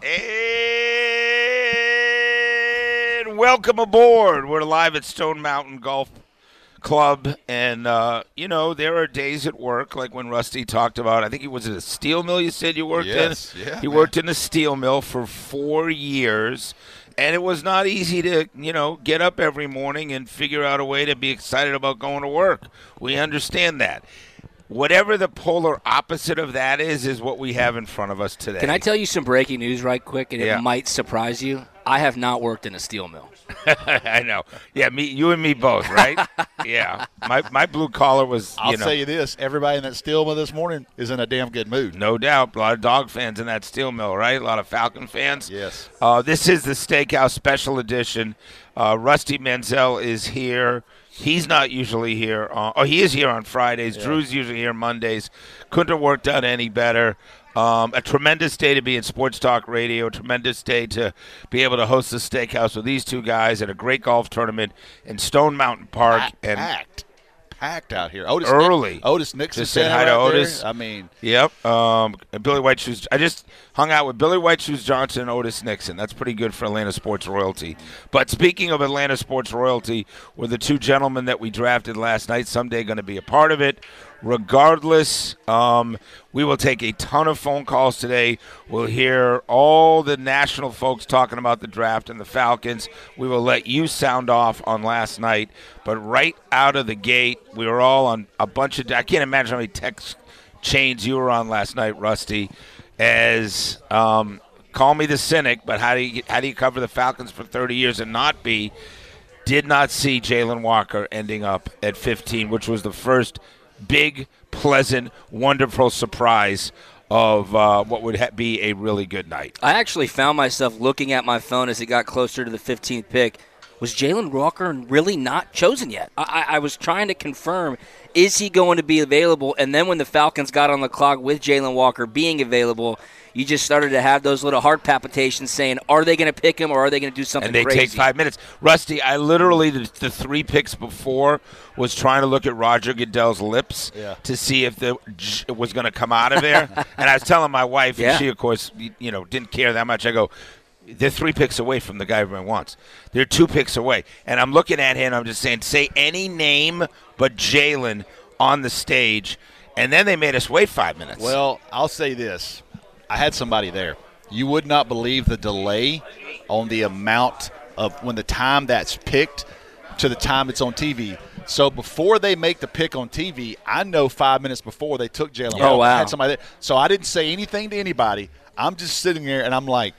And welcome aboard. We're live at Stone Mountain Golf Club, and there are days at work, like when Rusty talked about. I think he was at a steel mill. You said you worked in. Yeah, he worked in a steel mill for 4 years, and it was not easy to get up every morning and figure out a way to be excited about going to work. We understand that. Whatever the polar opposite of that is what we have in front of us today. Can I tell you some breaking news right quick, and it might surprise you? I have not worked in a steel mill. I know. Yeah, you and me both, right? Yeah. My blue collar was, I'll tell you this. Everybody in that steel mill this morning is in a damn good mood. No doubt. A lot of Dog fans in that steel mill, right? A lot of Falcon fans. Yes. This is the Steakhouse Special Edition. Rusty Menzel is here. He's not usually here. He is here on Fridays. Yeah. Drew's usually here Mondays. Couldn't have worked out any better. A tremendous day to be in Sports Talk Radio. A tremendous day to be able to host the Steakhouse with these two guys at a great golf tournament in Stone Mountain Park. Packed out here. Otis Nixon said hi to Otis. There. I mean, yep. Billy White Shoes. I just hung out with Billy White Shoes Johnson and Otis Nixon. That's pretty good for Atlanta sports royalty. But speaking of Atlanta sports royalty, were the two gentlemen that we drafted last night. Someday going to be a part of it. Regardless, we will take a ton of phone calls today. We'll hear all the national folks talking about the draft and the Falcons. We will let you sound off on last night. But right out of the gate, we were all on a bunch of – I can't imagine how many text chains you were on last night, Rusty, as call me the cynic, but how do you cover the Falcons for 30 years and not be – did not see Jalen Walker ending up at 15, which was the first – big, pleasant, wonderful surprise of what would be a really good night. I actually found myself looking at my phone as it got closer to the 15th pick. Was Jalen Walker really not chosen yet? I was trying to confirm, is he going to be available? And then when the Falcons got on the clock with Jalen Walker being available, you just started to have those little heart palpitations saying, are they going to pick him or are they going to do something crazy? And they take 5 minutes. Rusty, I literally, the 3 picks before, was trying to look at Roger Goodell's lips to see if it was going to come out of there. And I was telling my wife, and she, of course, didn't care that much. I go, they're 3 picks away from the guy everyone wants. They're 2 picks away. And I'm looking at him, and I'm just saying, say any name but Jalen on the stage. And then they made us wait 5 minutes. Well, I'll say this. I had somebody there. You would not believe the delay on the amount of when the time that's picked to the time it's on TV. So before they make the pick on TV, I know 5 minutes before they took Jalen. Oh, wow. I had somebody there. So I didn't say anything to anybody. I'm just sitting there, and I'm like,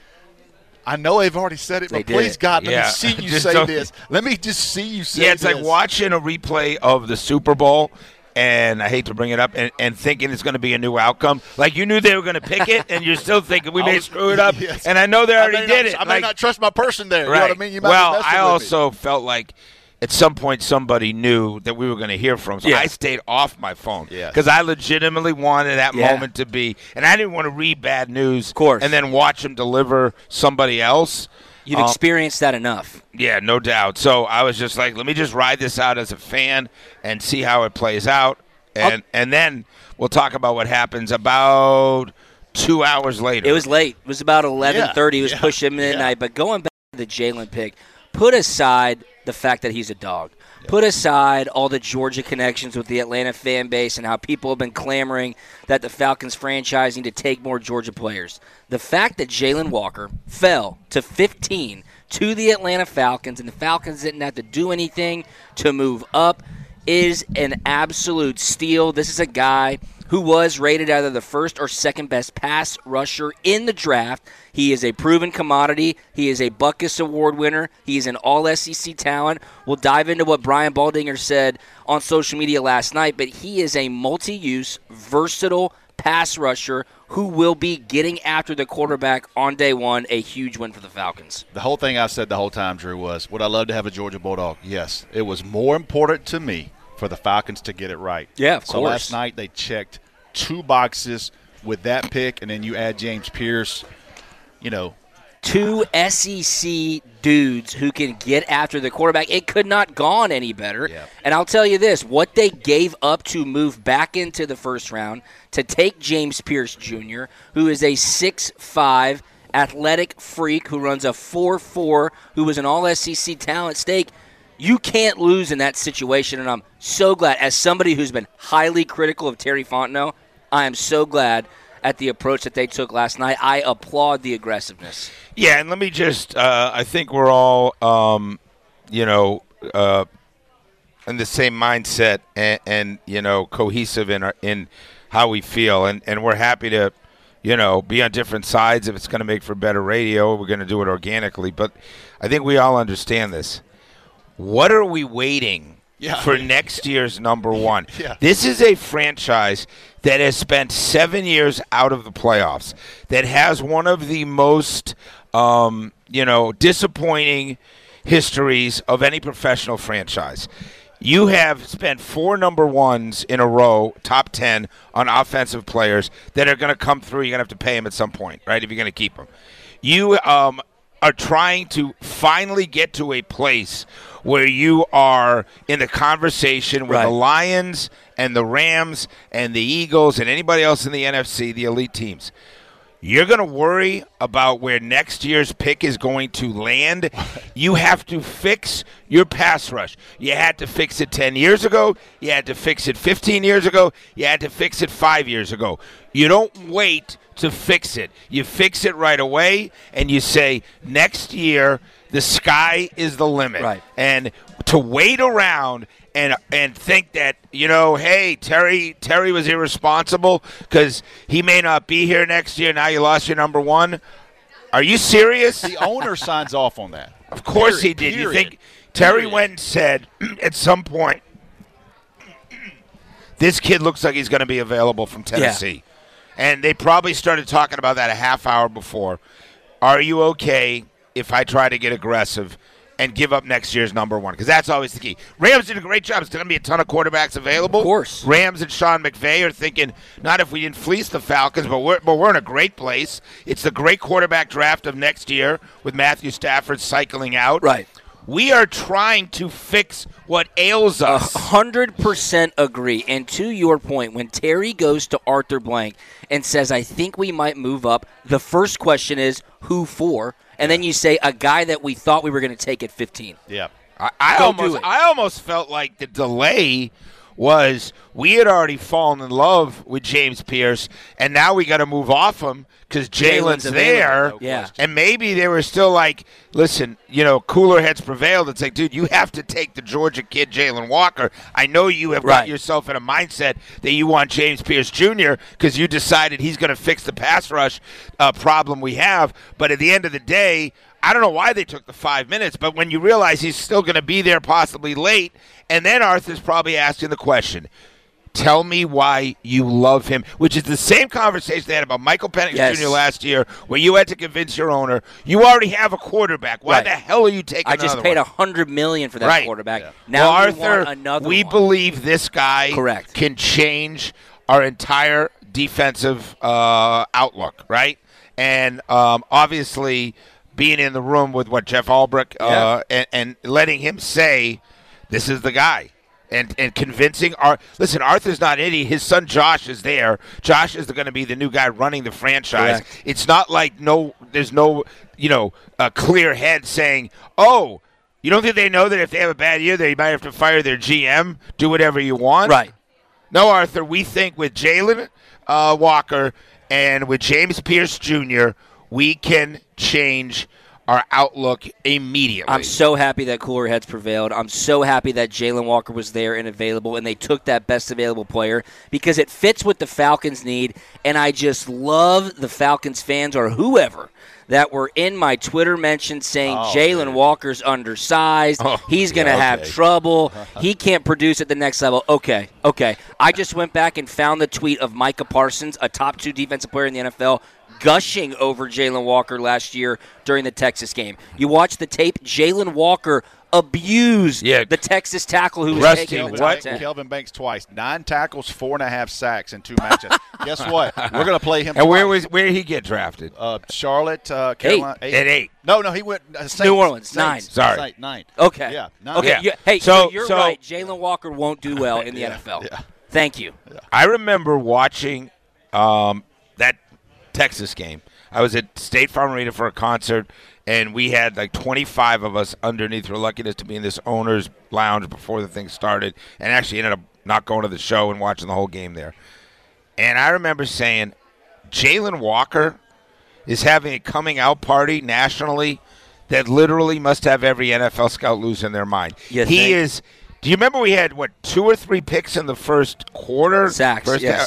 I know they've already said it, but please, God, let me see you say this. Let me just see you say this. Yeah, it's like watching a replay of the Super Bowl. And I hate to bring it up, and thinking it's going to be a new outcome. Like you knew they were going to pick it, and you're still thinking we may screw it up. Yes. And I know they already did it. I may not trust my person there. Right. You know what I mean? You might I also felt like at some point somebody knew that we were going to hear from. So I stayed off my phone because I legitimately wanted that moment to be. And I didn't want to read bad news and then watch them deliver somebody else. You've experienced that enough. Yeah, no doubt. So I was just like, let me just ride this out as a fan and see how it plays out. And then we'll talk about what happens about 2 hours later. It was late. It was about 11:30. It was pushing midnight. But going back to the Jalen pick, put aside the fact that he's a dog. Put aside all the Georgia connections with the Atlanta fan base and how people have been clamoring that the Falcons franchise need to take more Georgia players. The fact that Jalen Walker fell to 15 to the Atlanta Falcons and the Falcons didn't have to do anything to move up is an absolute steal. This is a guy who was rated either the first or second best pass rusher in the draft. He is a proven commodity. He is a Butkus Award winner. He is an all-SEC talent. We'll dive into what Brian Baldinger said on social media last night, but he is a multi-use, versatile pass rusher who will be getting after the quarterback on day one, a huge win for the Falcons. The whole thing I said the whole time, Drew, was, would I love to have a Georgia Bulldog? Yes. It was more important to me for the Falcons to get it right. Yeah, of course. So last night they checked 2 boxes with that pick, and then you add James Pierce, 2 SEC dudes who can get after the quarterback. It could not gone any better. Yep. And I'll tell you this, what they gave up to move back into the first round to take James Pierce Jr., who is a 6'5", athletic freak who runs a 4.4, who was an all-SEC talent stake. You can't lose in that situation, and I'm so glad. As somebody who's been highly critical of Terry Fontenot, I am so glad at the approach that they took last night. I applaud the aggressiveness. Yeah, and let me just I think we're all, in the same mindset and cohesive in how we feel. And we're happy to, be on different sides. If it's going to make for better radio, we're going to do it organically. But I think we all understand this. What are we waiting for next year's number one? Yeah. This is a franchise that has spent 7 years out of the playoffs, that has one of the most, disappointing histories of any professional franchise. You have spent 4 number ones in a row, top 10, on offensive players that are going to come through. You're going to have to pay them at some point, right, if you're going to keep them. You are trying to finally get to a place where you are in the conversation with the Lions and the Rams and the Eagles and anybody else in the NFC, the elite teams. You're going to worry about where next year's pick is going to land. You have to fix your pass rush. You had to fix it 10 years ago. You had to fix it 15 years ago. You had to fix it 5 years ago. You don't wait to fix it. You fix it right away, and you say, next year, the sky is the limit. Right. And to wait around and think that, hey, Terry was irresponsible because he may not be here next year. Now you lost your number one. Are you serious? The owner signs off on that. Of course he did. You think Terry went and said at some point, this kid looks like he's going to be available from Tennessee. Yeah. And they probably started talking about that a half hour before. Are you okay if I try to get aggressive and give up next year's number one? Because that's always the key. Rams did a great job. It's going to be a ton of quarterbacks available. Of course. Rams and Sean McVay are thinking, not if we didn't fleece the Falcons, but we're in a great place. It's the great quarterback draft of next year with Matthew Stafford cycling out. Right. We are trying to fix what ails us. 100% agree. And to your point, when Terry goes to Arthur Blank and says, I think we might move up, the first question is, who for? And then you say, a guy that we thought we were going to take at 15. Yeah. I almost felt like the delay was we had already fallen in love with James Pierce, and now we got to move off him because Jalen's there. Yeah. And maybe they were still like, listen, cooler heads prevailed. It's like, dude, you have to take the Georgia kid, Jalen Walker. I know you have got yourself in a mindset that you want James Pierce Jr. because you decided he's going to fix the pass rush problem we have. But at the end of the day, I don't know why they took the 5 minutes, but when you realize he's still going to be there possibly late, and then Arthur's probably asking the question, tell me why you love him, which is the same conversation they had about Michael Penix Jr. last year, where you had to convince your owner, you already have a quarterback. Why the hell are you taking another one? I just paid $100 million for that quarterback. Yeah. Now Arthur, want another we one. Believe this guy can change our entire defensive outlook, right? And obviously being in the room with Jeff Albrecht and letting him say, this is the guy. And convincing Arthur's not an idiot. His son Josh is there. Josh is going to be the new guy running the franchise. Correct. It's not like there's no clear head saying, oh, you don't think they know that if they have a bad year, they might have to fire their GM, do whatever you want? Right. No, Arthur, we think with Jalen Walker and with James Pierce Jr., we can change our outlook immediately. I'm so happy that cooler heads prevailed. I'm so happy that Jalen Walker was there and available, and they took that best available player because it fits what the Falcons need, and I just love the Falcons fans or whoever that were in my Twitter mentions saying Jalen Walker's undersized. He's going to have trouble. He can't produce at the next level. Okay. I just went back and found the tweet of Micah Parsons, a top 2 defensive player in the NFL, gushing over Jalen Walker last year during the Texas game. You watch the tape, Jalen Walker abused the Texas tackle who was taking the top 10. Kelvin Banks twice. 9 tackles, 4.5 sacks in 2 matches. Guess what? We're going to play him. And where did he get drafted? Charlotte, Carolina. 8. At 8. No, he went Saints, New Orleans, Saints, 9. Sorry. 9. Okay. Yeah, 9. Okay. Yeah. Hey, so you're right. Jalen Walker won't do well in the NFL. Yeah. Thank you. I remember watching that Texas game. I was at State Farm Arena for a concert, and we had like 25 of us underneath. We're lucky enough to be in this owner's lounge before the thing started, and actually ended up not going to the show and watching the whole game there. And I remember saying, Jalen Walker is having a coming out party nationally that literally must have every NFL scout losing their mind. He is. Do you remember we had, 2 or 3 picks in the first quarter? Sacks.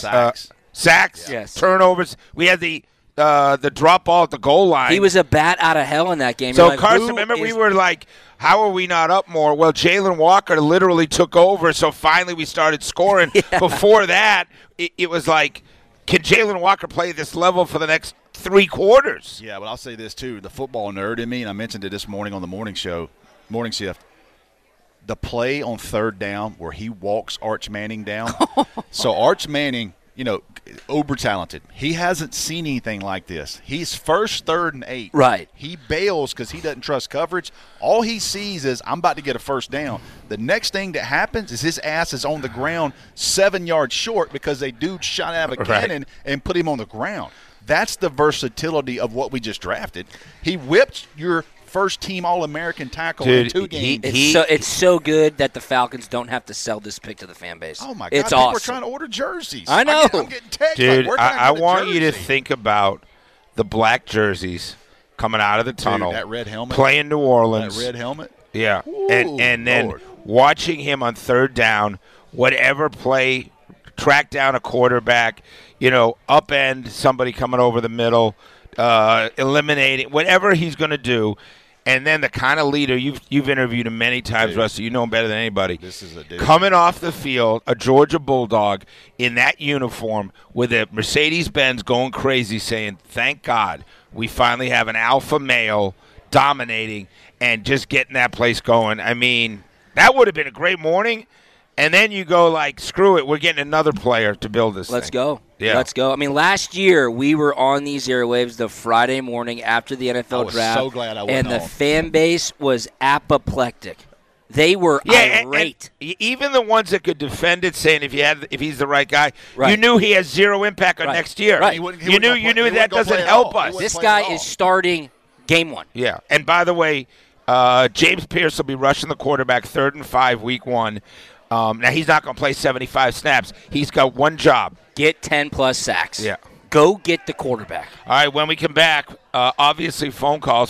Sacks. Yes. Turnovers. We had the drop ball at the goal line. He was a bat out of hell in that game. So, Carson, remember we were like, how are we not up more? Well, Jalen Walker literally took over, so finally we started scoring. Yeah. Before that, it was like, can Jalen Walker play this level for the next 3 quarters? Yeah, but I'll say this, too. The football nerd in me, and I mentioned it this morning on the morning shift, the play on third down where he walks Arch Manning down. So Arch Manning, uber talented. He hasn't seen anything like this. He's first, 3rd, and 8. Right. He bails because he doesn't trust coverage. All he sees is, I'm about to get a first down. The next thing that happens is his ass is on the ground 7 yards short because a dude shot out of a cannon and put him on the ground. That's the versatility of what we just drafted. He whipped your first-team All-American tackle in 2 games. It's so good that the Falcons don't have to sell this pick to the fan base. Oh, my God. It's People awesome. are trying to order jerseys. I know. I'm getting texts. Dude, like, I want you to think about the black jerseys coming out of the tunnel. Dude, that red helmet. Playing New Orleans. That red helmet. Yeah. Ooh, and then Lord. watching him on third down, whatever play, track down a quarterback, upend somebody coming over the middle, eliminating, whatever he's going to do. And then the kind of leader, you've interviewed him many times, Dude. Rusty. You know him better than anybody. This is a dude. Coming off the field, a Georgia Bulldog in that uniform with a Mercedes-Benz going crazy saying, thank God we finally have an alpha male dominating and just getting that place going. I mean, that would have been a great morning. And then you go like, screw it, we're getting another player to build this Let's thing. go. Yeah. Let's go. I mean, last year we were on these airwaves the Friday morning after the NFL draft. I was so glad I went And the home. fan base was apoplectic. They were irate. And even the ones that could defend it, saying if he's the right guy, Right. you knew he has zero impact on next year. Right. You knew that doesn't help us. This guy is starting game 1. Yeah. And by the way, James Pierce will be rushing the quarterback 3rd and 5 week 1. Now, he's not going to play 75 snaps. He's got one job. Get 10-plus sacks. Yeah. Go get the quarterback. All right, when we come back, obviously phone calls,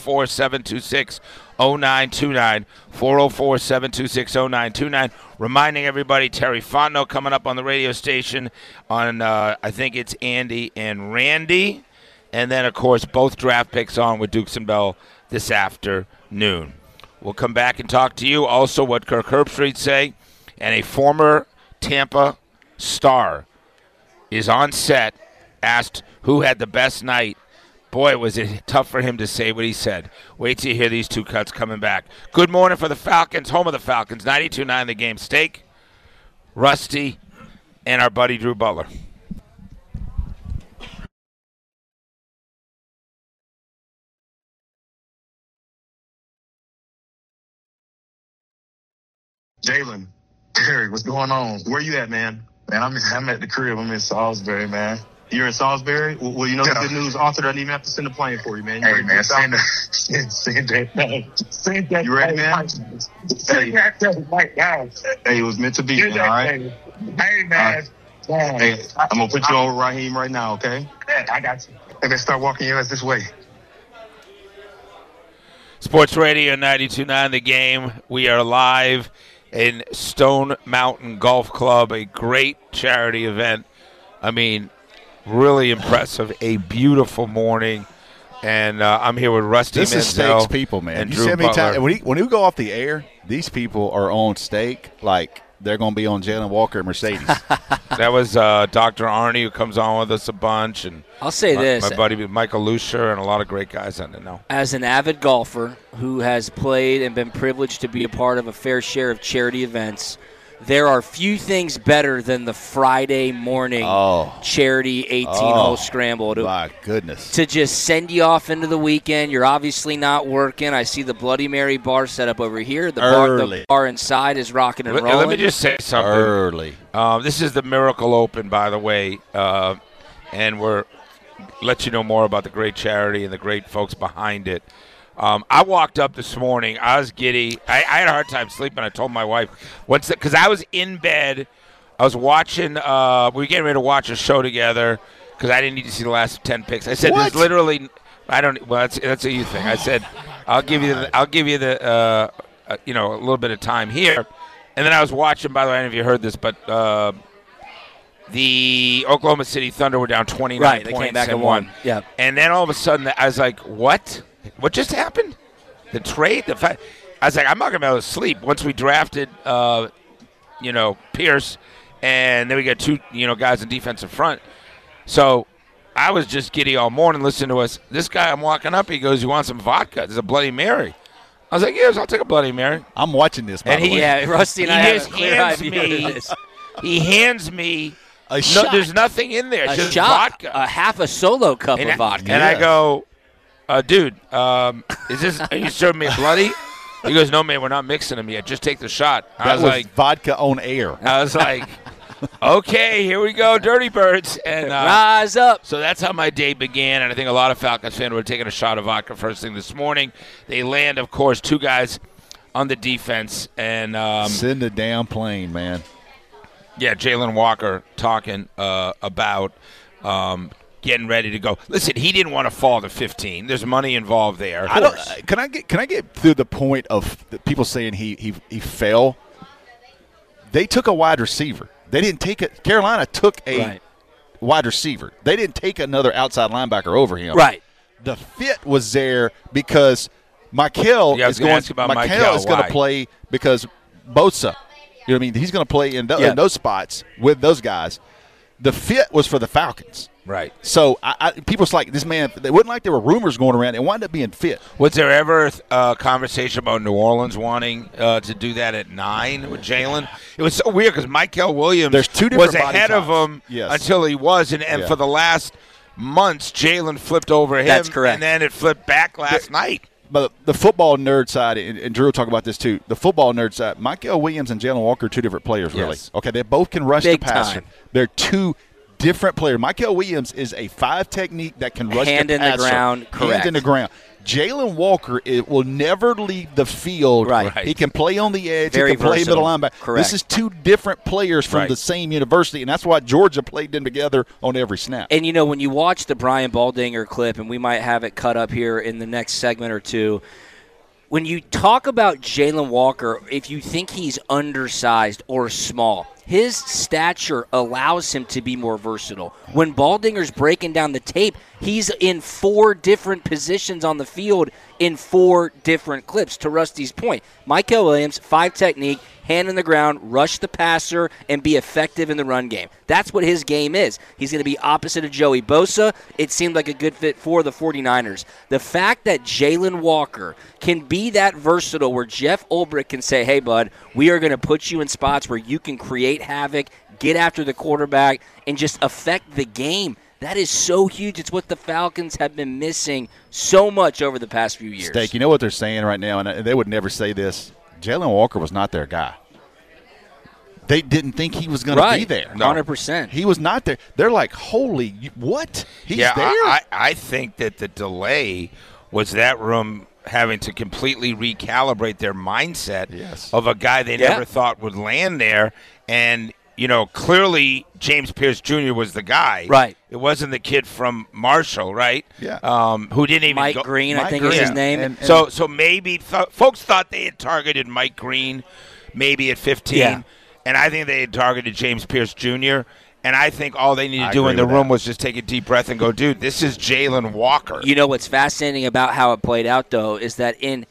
404-726-0929, 404-726-0929. Reminding everybody, Terry Fontenot coming up on the radio station on, I think it's Andy and Randy. And then, of course, both draft picks on with Dukes and Bell this afternoon. We'll come back and talk to you. Also, what Kirk Herbstreit say, and a former Tampa star is on set, asked who had the best night. Boy, was it tough for him to say what he said. Wait till you hear these two cuts coming back. Good morning for the Falcons, home of the Falcons, 92.9 The Game. Steak, Rusty, and our buddy Drew Butler. Jalen, Terry, what's going on? Where you at, man? Man, I'm at the crib. I'm in Salisbury, man. You're in Salisbury? Well, the good news. Arthur doesn't even have to send a plane for you, man. You send that. You ready, man? Hey, it was meant to be, man, all right? Hey, man. Hey, I'm going to put you on with Raheem right now, okay? I got you. And then start walking your ass this way. Sports Radio 92.9 The Game. We are live in Stone Mountain Golf Club, a great charity event. I mean, really impressive. A beautiful morning. And I'm here with Rusty This is Mansell Steak's people, man. and You Drew see how many Butler. times when we go off the air, these people are on Steak like they're going to be on Jalen Walker and Mercedes. That was Dr. Arnie, who comes on with us a bunch. And I'll say this. My buddy Michael Lucia and a lot of great guys I didn't know. As an avid golfer who has played and been privileged to be a part of a fair share of charity events, there are few things better than the Friday morning charity 18-hole scramble. My goodness. To just send you off into the weekend. You're obviously not working. I see the Bloody Mary bar set up over here. The bar inside is rocking and rolling. Let me just say something. Early. This is the Miracle Open, by the way, and we're let you know more about the great charity and the great folks behind it. I walked up this morning. I was giddy. I had a hard time sleeping. I told my wife, because I was in bed. I was watching. We were getting ready to watch a show together because I didn't need to see the last 10 picks. I said, "There's literally." I don't. Well, that's a you thing. I said, "I'll give you the a little bit of time here," and then I was watching. By the way, I don't know if you heard this, but the Oklahoma City Thunder were down 29 right, points they came back and won. Yeah, and then all of a sudden, I was like, "What? What just happened? The trade? The fact?" I was like, "I'm not gonna be able to sleep." Once we drafted, Pierce, and then we got two, guys in defensive front. So I was just giddy all morning listening to us. This guy, I'm walking up, he goes, "You want some vodka? There's a Bloody Mary." I was like, "Yes, I'll take a Bloody Mary." I'm watching this, by the way. Yeah, Rusty and I have a clear eye view of this. He hands me a shot. There's nothing in there. A just shot, vodka. a half a solo cup of vodka. And I go, "Dude, is this? Are you serving me a Bloody?" He goes, "No, man, we're not mixing them yet. Just take the shot." I was like, vodka on air. I was like, "Okay, here we go, Dirty Birds." And rise up. So that's how my day began, and I think a lot of Falcons fans were taking a shot of vodka first thing this morning. They land, of course, two guys on the defense. And send a damn plane, man. Yeah, Jalen Walker talking about getting ready to go. Listen, he didn't want to fall to 15. There's money involved there. Can I get through the point of people saying he fell? They took a wide receiver. They didn't take it. Carolina took a wide receiver. They didn't take another outside linebacker over him. Right. The fit was there because Michael is going to play because Bosa. You know what I mean? He's going to play in those spots with those guys. The fit was for the Falcons. Right. So people's like, this man, it wasn't like there were rumors going around. It wound up being fit. Was there ever a conversation about New Orleans wanting to do that at 9 with Jalen? It was so weird because Michael Williams was ahead of him until he was. And for the last months, Jalen flipped over him. That's correct. And then it flipped back last night. But the football nerd side, and Drew will talk about this too, the football nerd side, Michael Williams and Jalen Walker are two different players, really. Yes. Okay, they both can rush the passer. Time. They're two different players. Michael Williams is a 5 technique that can rush the passer. Hand in the ground, correct. Hand in the ground. Jalen Walker will never leave the field. Right. He can play on the edge. Very he can play versatile. middle linebacker. Correct. This is two different players from the same university, and that's why Georgia played them together on every snap. And, when you watch the Brian Baldinger clip, and we might have it cut up here in the next segment or two, when you talk about Jalen Walker, if you think he's undersized or small, his stature allows him to be more versatile. When Baldinger's breaking down the tape, he's in 4 different positions on the field in 4 different clips, to Rusty's point. Michael Williams, 5 technique, hand in the ground, rush the passer, and be effective in the run game. That's what his game is. He's going to be opposite of Joey Bosa. It seemed like a good fit for the 49ers. The fact that Jalen Walker can be that versatile where Jeff Ulbrich can say, hey, bud, we are going to put you in spots where you can create havoc, get after the quarterback, and just affect the game. That is so huge. It's what the Falcons have been missing so much over the past few years. Steak, you know what they're saying right now, and they would never say this. Jalen Walker was not their guy. They didn't think he was going to be there. 100%. He was not there. They're like, holy, what? He's there? I think that the delay was that room having to completely recalibrate their mindset of a guy they never thought would land there. And, clearly James Pierce Jr. was the guy. Right. It wasn't the kid from Marshall, right? Yeah. Who didn't even Mike Green, I think is his name. And so maybe folks thought they had targeted Mike Green maybe at 15. Yeah. And I think they had targeted James Pierce Jr., and I think all they needed to do in the room was just take a deep breath and go, dude, this is Jalen Walker. What's fascinating about how it played out, though, is that in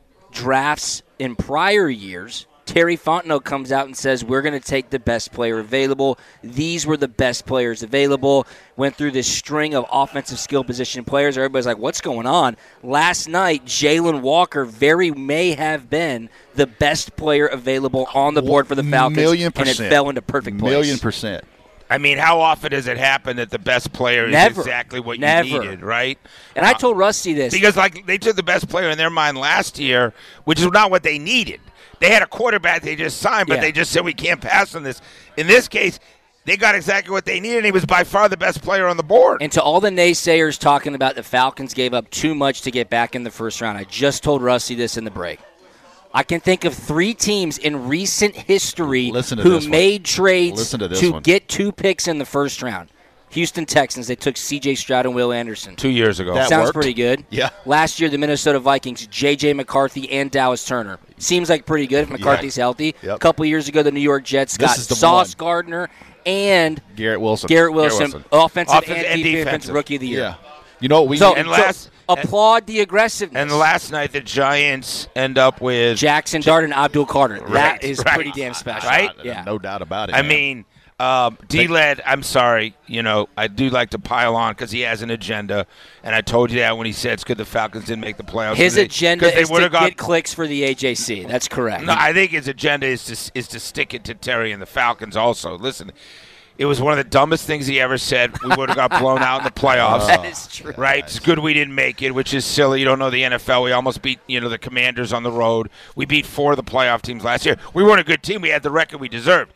drafts in prior years, Terry Fontenot comes out and says, we're going to take the best player available. These were the best players available. Went through this string of offensive skill position players. Everybody's like, what's going on? Last night, Jalen Walker may have been the best player available on the board for the Falcons. 1,000,000%. And it fell into perfect place. 1,000,000%. I mean, how often does it happen that the best player is exactly what you needed, right? And I told Rusty this. Because, they took the best player in their mind last year, which is not what they needed. They had a quarterback they just signed, but they just said we can't pass on this. In this case, They got exactly what they needed, and he was by far the best player on the board. And to all the naysayers talking about the Falcons gave up too much to get back in the first round, I just told Rusty this in the break. I can think of 3 teams in recent history who made trades to get 2 picks in the first round. Houston Texans, they took C.J. Stroud and Will Anderson. 2 years ago. That sounds pretty good. Yeah. Last year, the Minnesota Vikings, J.J. McCarthy and Dallas Turner. Seems like pretty good if McCarthy's healthy. Yep. A couple years ago, the New York Jets got Sauce Gardner and Garrett Wilson. Offensive and defensive rookie of the year. Yeah. You know what applaud the aggressiveness. And last night, the Giants end up with Jackson Dart and Abdul Carter. That is pretty damn special. Right? Yeah. No doubt about it. I mean, D-Led, I'm sorry. I do like to pile on because he has an agenda, and I told you that when he said it's good the Falcons didn't make the playoffs. His agenda is to get clicks for the AJC. That's correct. No, I think his agenda is to stick it to Terry and the Falcons also. Listen, it was one of the dumbest things he ever said. We would have got blown out in the playoffs. That is true. Right? It's good we didn't make it, which is silly. You don't know the NFL. We almost beat the Commanders on the road. We beat 4 of the playoff teams last year. We weren't a good team. We had the record we deserved.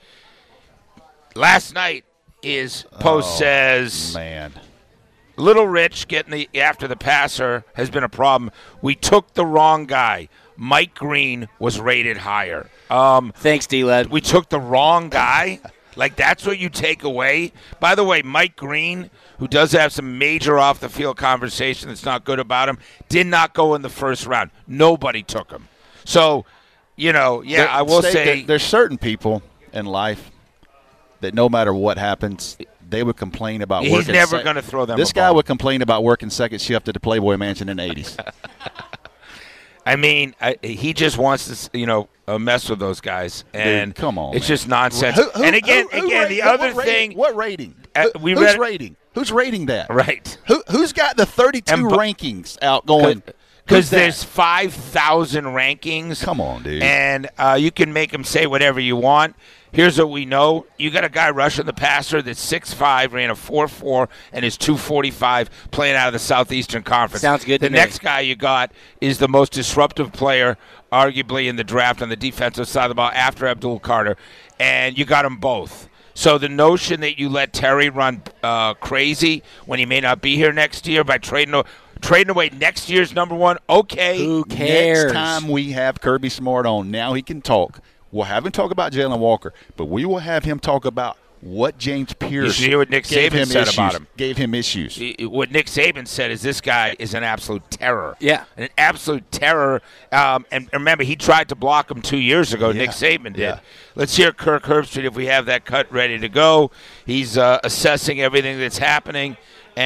Last night, his post says, "Man, Little Rich getting after the passer has been a problem. We took the wrong guy. Mike Green was rated higher." Thanks, D-Led. We took the wrong guy? Like, that's what you take away? By the way, Mike Green, who does have some major off-the-field conversation that's not good about him, did not go in the first round. Nobody took him. So, I will say there's certain people in life that no matter what happens, they would complain about working. He's never going to throw them. This guy would complain about working second shift at the Playboy Mansion in the 80s. I mean, he just wants to, mess with those guys, and dude, come on, it's just nonsense. Who, the other thing. What rating? Who's rating? Who's rating that? Right. Who's got the 32 rankings out going? Because there's 5,000 rankings. Come on, dude. And you can make them say whatever you want. Here's what we know. You got a guy rushing the passer that's 6'5", ran a 4.4, and is 245 playing out of the Southeastern Conference. Sounds good to me. The next guy you got is the most disruptive player, arguably, in the draft on the defensive side of the ball after Abdul Carter, and you got them both. So the notion that you let Terry run crazy when he may not be here next year by trading away next year's number 1, okay. Who cares? Next time we have Kirby Smart on, now he can talk. We'll have him talk about Jalen Walker, but we will have him talk about what James Pierce you should hear what Nick Saban said about him. Gave him issues. What Nick Saban said is this guy is an absolute terror. Yeah. An absolute terror. And remember, he tried to block him 2 years ago. Yeah. Nick Saban did. Yeah. Let's hear Kirk Herbstreit if we have that cut ready to go. He's assessing everything that's happening,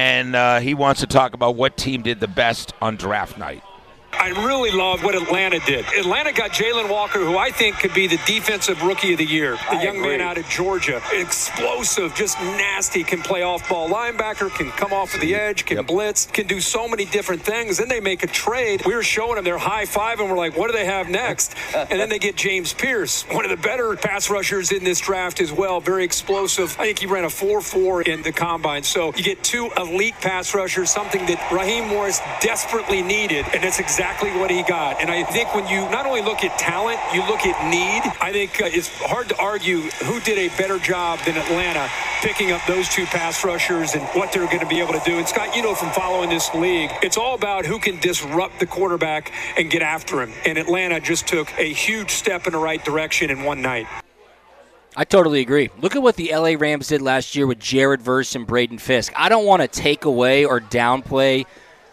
and he wants to talk about what team did the best on draft night. I really love what Atlanta did. Atlanta got Jalen Walker, who I think could be the defensive rookie of the year. The young man out of Georgia. Explosive, just nasty, can play off-ball linebacker, can come off of the edge, can blitz, can do so many different things. Then they make a trade. We were showing them their high five, and we're like, what do they have next? And then they get James Pierce, one of the better pass rushers in this draft as well. Very explosive. I think he ran a 4.4 in the combine. So you get 2 elite pass rushers, something that Raheem Morris desperately needed, and that's exactly what he got. And I think when you not only look at talent, you look at need. I think it's hard to argue who did a better job than Atlanta picking up those 2 pass rushers and what they're going to be able to do. And Scott, from following this league, it's all about who can disrupt the quarterback and get after him. And Atlanta just took a huge step in the right direction in one night. I totally agree. Look at what the LA Rams did last year with Jared Verse and Braden Fisk. I don't want to take away or downplay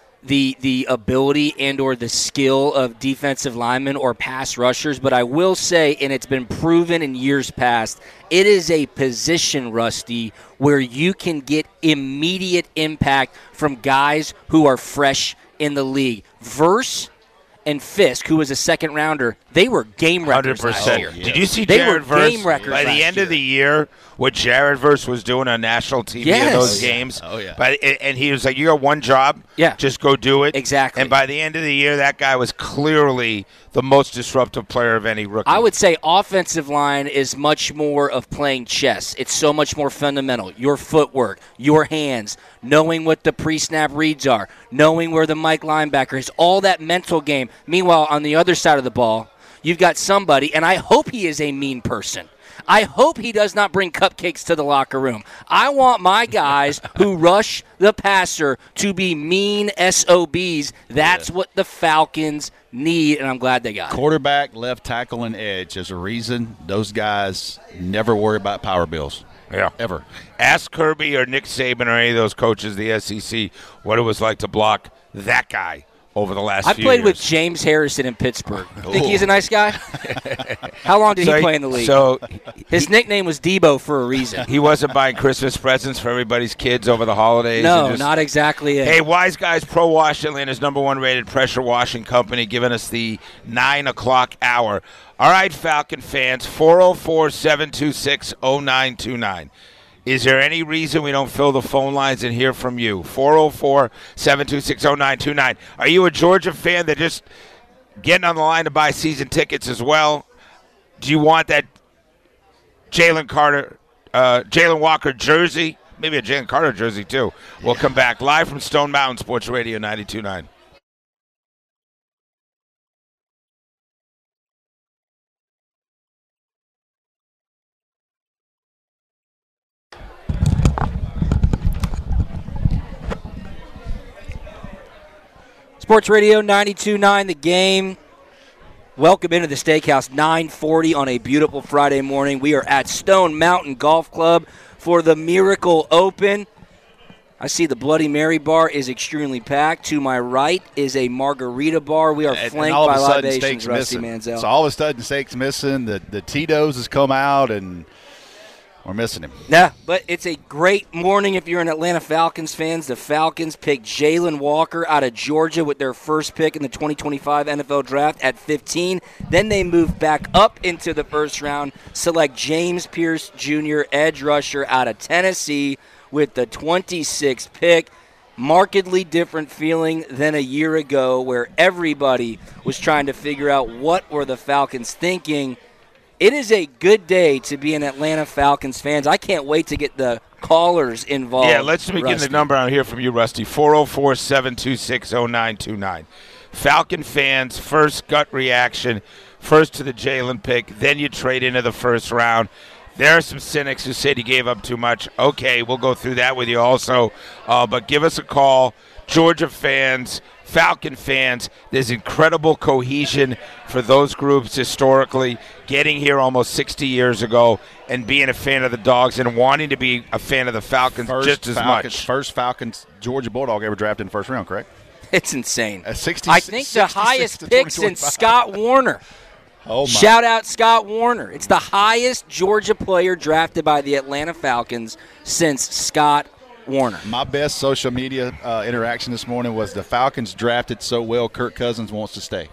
the ability and or the skill of defensive linemen or pass rushers, but I will say, and it's been proven in years past, it is a position, Rusty, where you can get immediate impact from guys who are fresh in the league. Verse and Fisk, who was a second rounder, they were game records 100%. last year. Did you see they Jared were Verse game records by the end of the year? What Jared Verse was doing on national TV in those games. Oh, yeah. And he was like, you got one job. Yeah. Just go do it. Exactly. And by the end of the year, that guy was clearly the most disruptive player of any rookie. I would say offensive line is much more of playing chess. It's so much more fundamental. Your footwork, your hands, knowing what the pre-snap reads are, knowing where the Mike linebacker is, all that mental game. Meanwhile, on the other side of the ball, you've got somebody, and I hope he is a mean person. I hope he does not bring cupcakes to the locker room. I want my guys who rush the passer to be mean SOBs. That's what the Falcons need, and I'm glad they got it. Quarterback, left tackle, and edge. There's a reason those guys never worry about power bills. Yeah. Ever. Ask Kirby or Nick Saban or any of those coaches of the SEC what it was like to block that guy over the last few years. I played with James Harrison in Pittsburgh. Think he's a nice guy? How long did he play in the league? So his nickname was Debo for a reason. He wasn't buying Christmas presents for everybody's kids over the holidays? No, not exactly it. Hey, Wise Guys Pro Wash, Atlanta's #1 rated pressure washing company, giving us the 9 o'clock hour. All right, Falcon fans, 404-726-0929. Is there any reason we don't fill the phone lines and hear from you? 404-726-0929. Are you a Georgia fan that just getting on the line to buy season tickets as well? Do you want that Jalen Walker jersey? Maybe a Jalen Carter jersey, too. We'll come back live from Stone Mountain Sports Radio 92.9. Sports Radio 92.9, The Game. Welcome into the Steakhouse, 9:40 on a beautiful Friday morning. We are at Stone Mountain Golf Club for the Miracle Open. I see the Bloody Mary bar is extremely packed. To my right is a margarita bar. We are flanked by libations, Rusty Mansell. So all of a sudden, Steak's missing. The Tito's has come out, and we're missing him. Yeah, but it's a great morning if you're an Atlanta Falcons fans. The Falcons picked Jalen Walker out of Georgia with their first pick in the 2025 NFL Draft at 15. Then they move back up into the first round, select James Pierce Jr., edge rusher out of Tennessee with the 26th pick. Markedly different feeling than a year ago where everybody was trying to figure out what were the Falcons thinking. It is a good day to be an Atlanta Falcons fans. I can't wait to get the callers involved. Yeah, let's begin the number out here from you, Rusty. 404-726-0929. Falcon fans, first gut reaction, first to the Jalen pick, then you trade into the first round. There are some cynics who said he gave up too much. Okay, we'll go through that with you also. But give us a call. Georgia fans, Falcon fans, there's incredible cohesion for those groups historically, getting here almost 60 years ago and being a fan of the Dogs and wanting to be a fan of the Falcons just as much. First Falcons Georgia Bulldog ever drafted in the first round, correct? It's insane. I think the highest pick since Scott Warner. Oh my. Shout out Scott Warner. It's the highest Georgia player drafted by the Atlanta Falcons since Scott Warner. My best social media interaction this morning was the Falcons drafted so well Kirk Cousins wants to stay.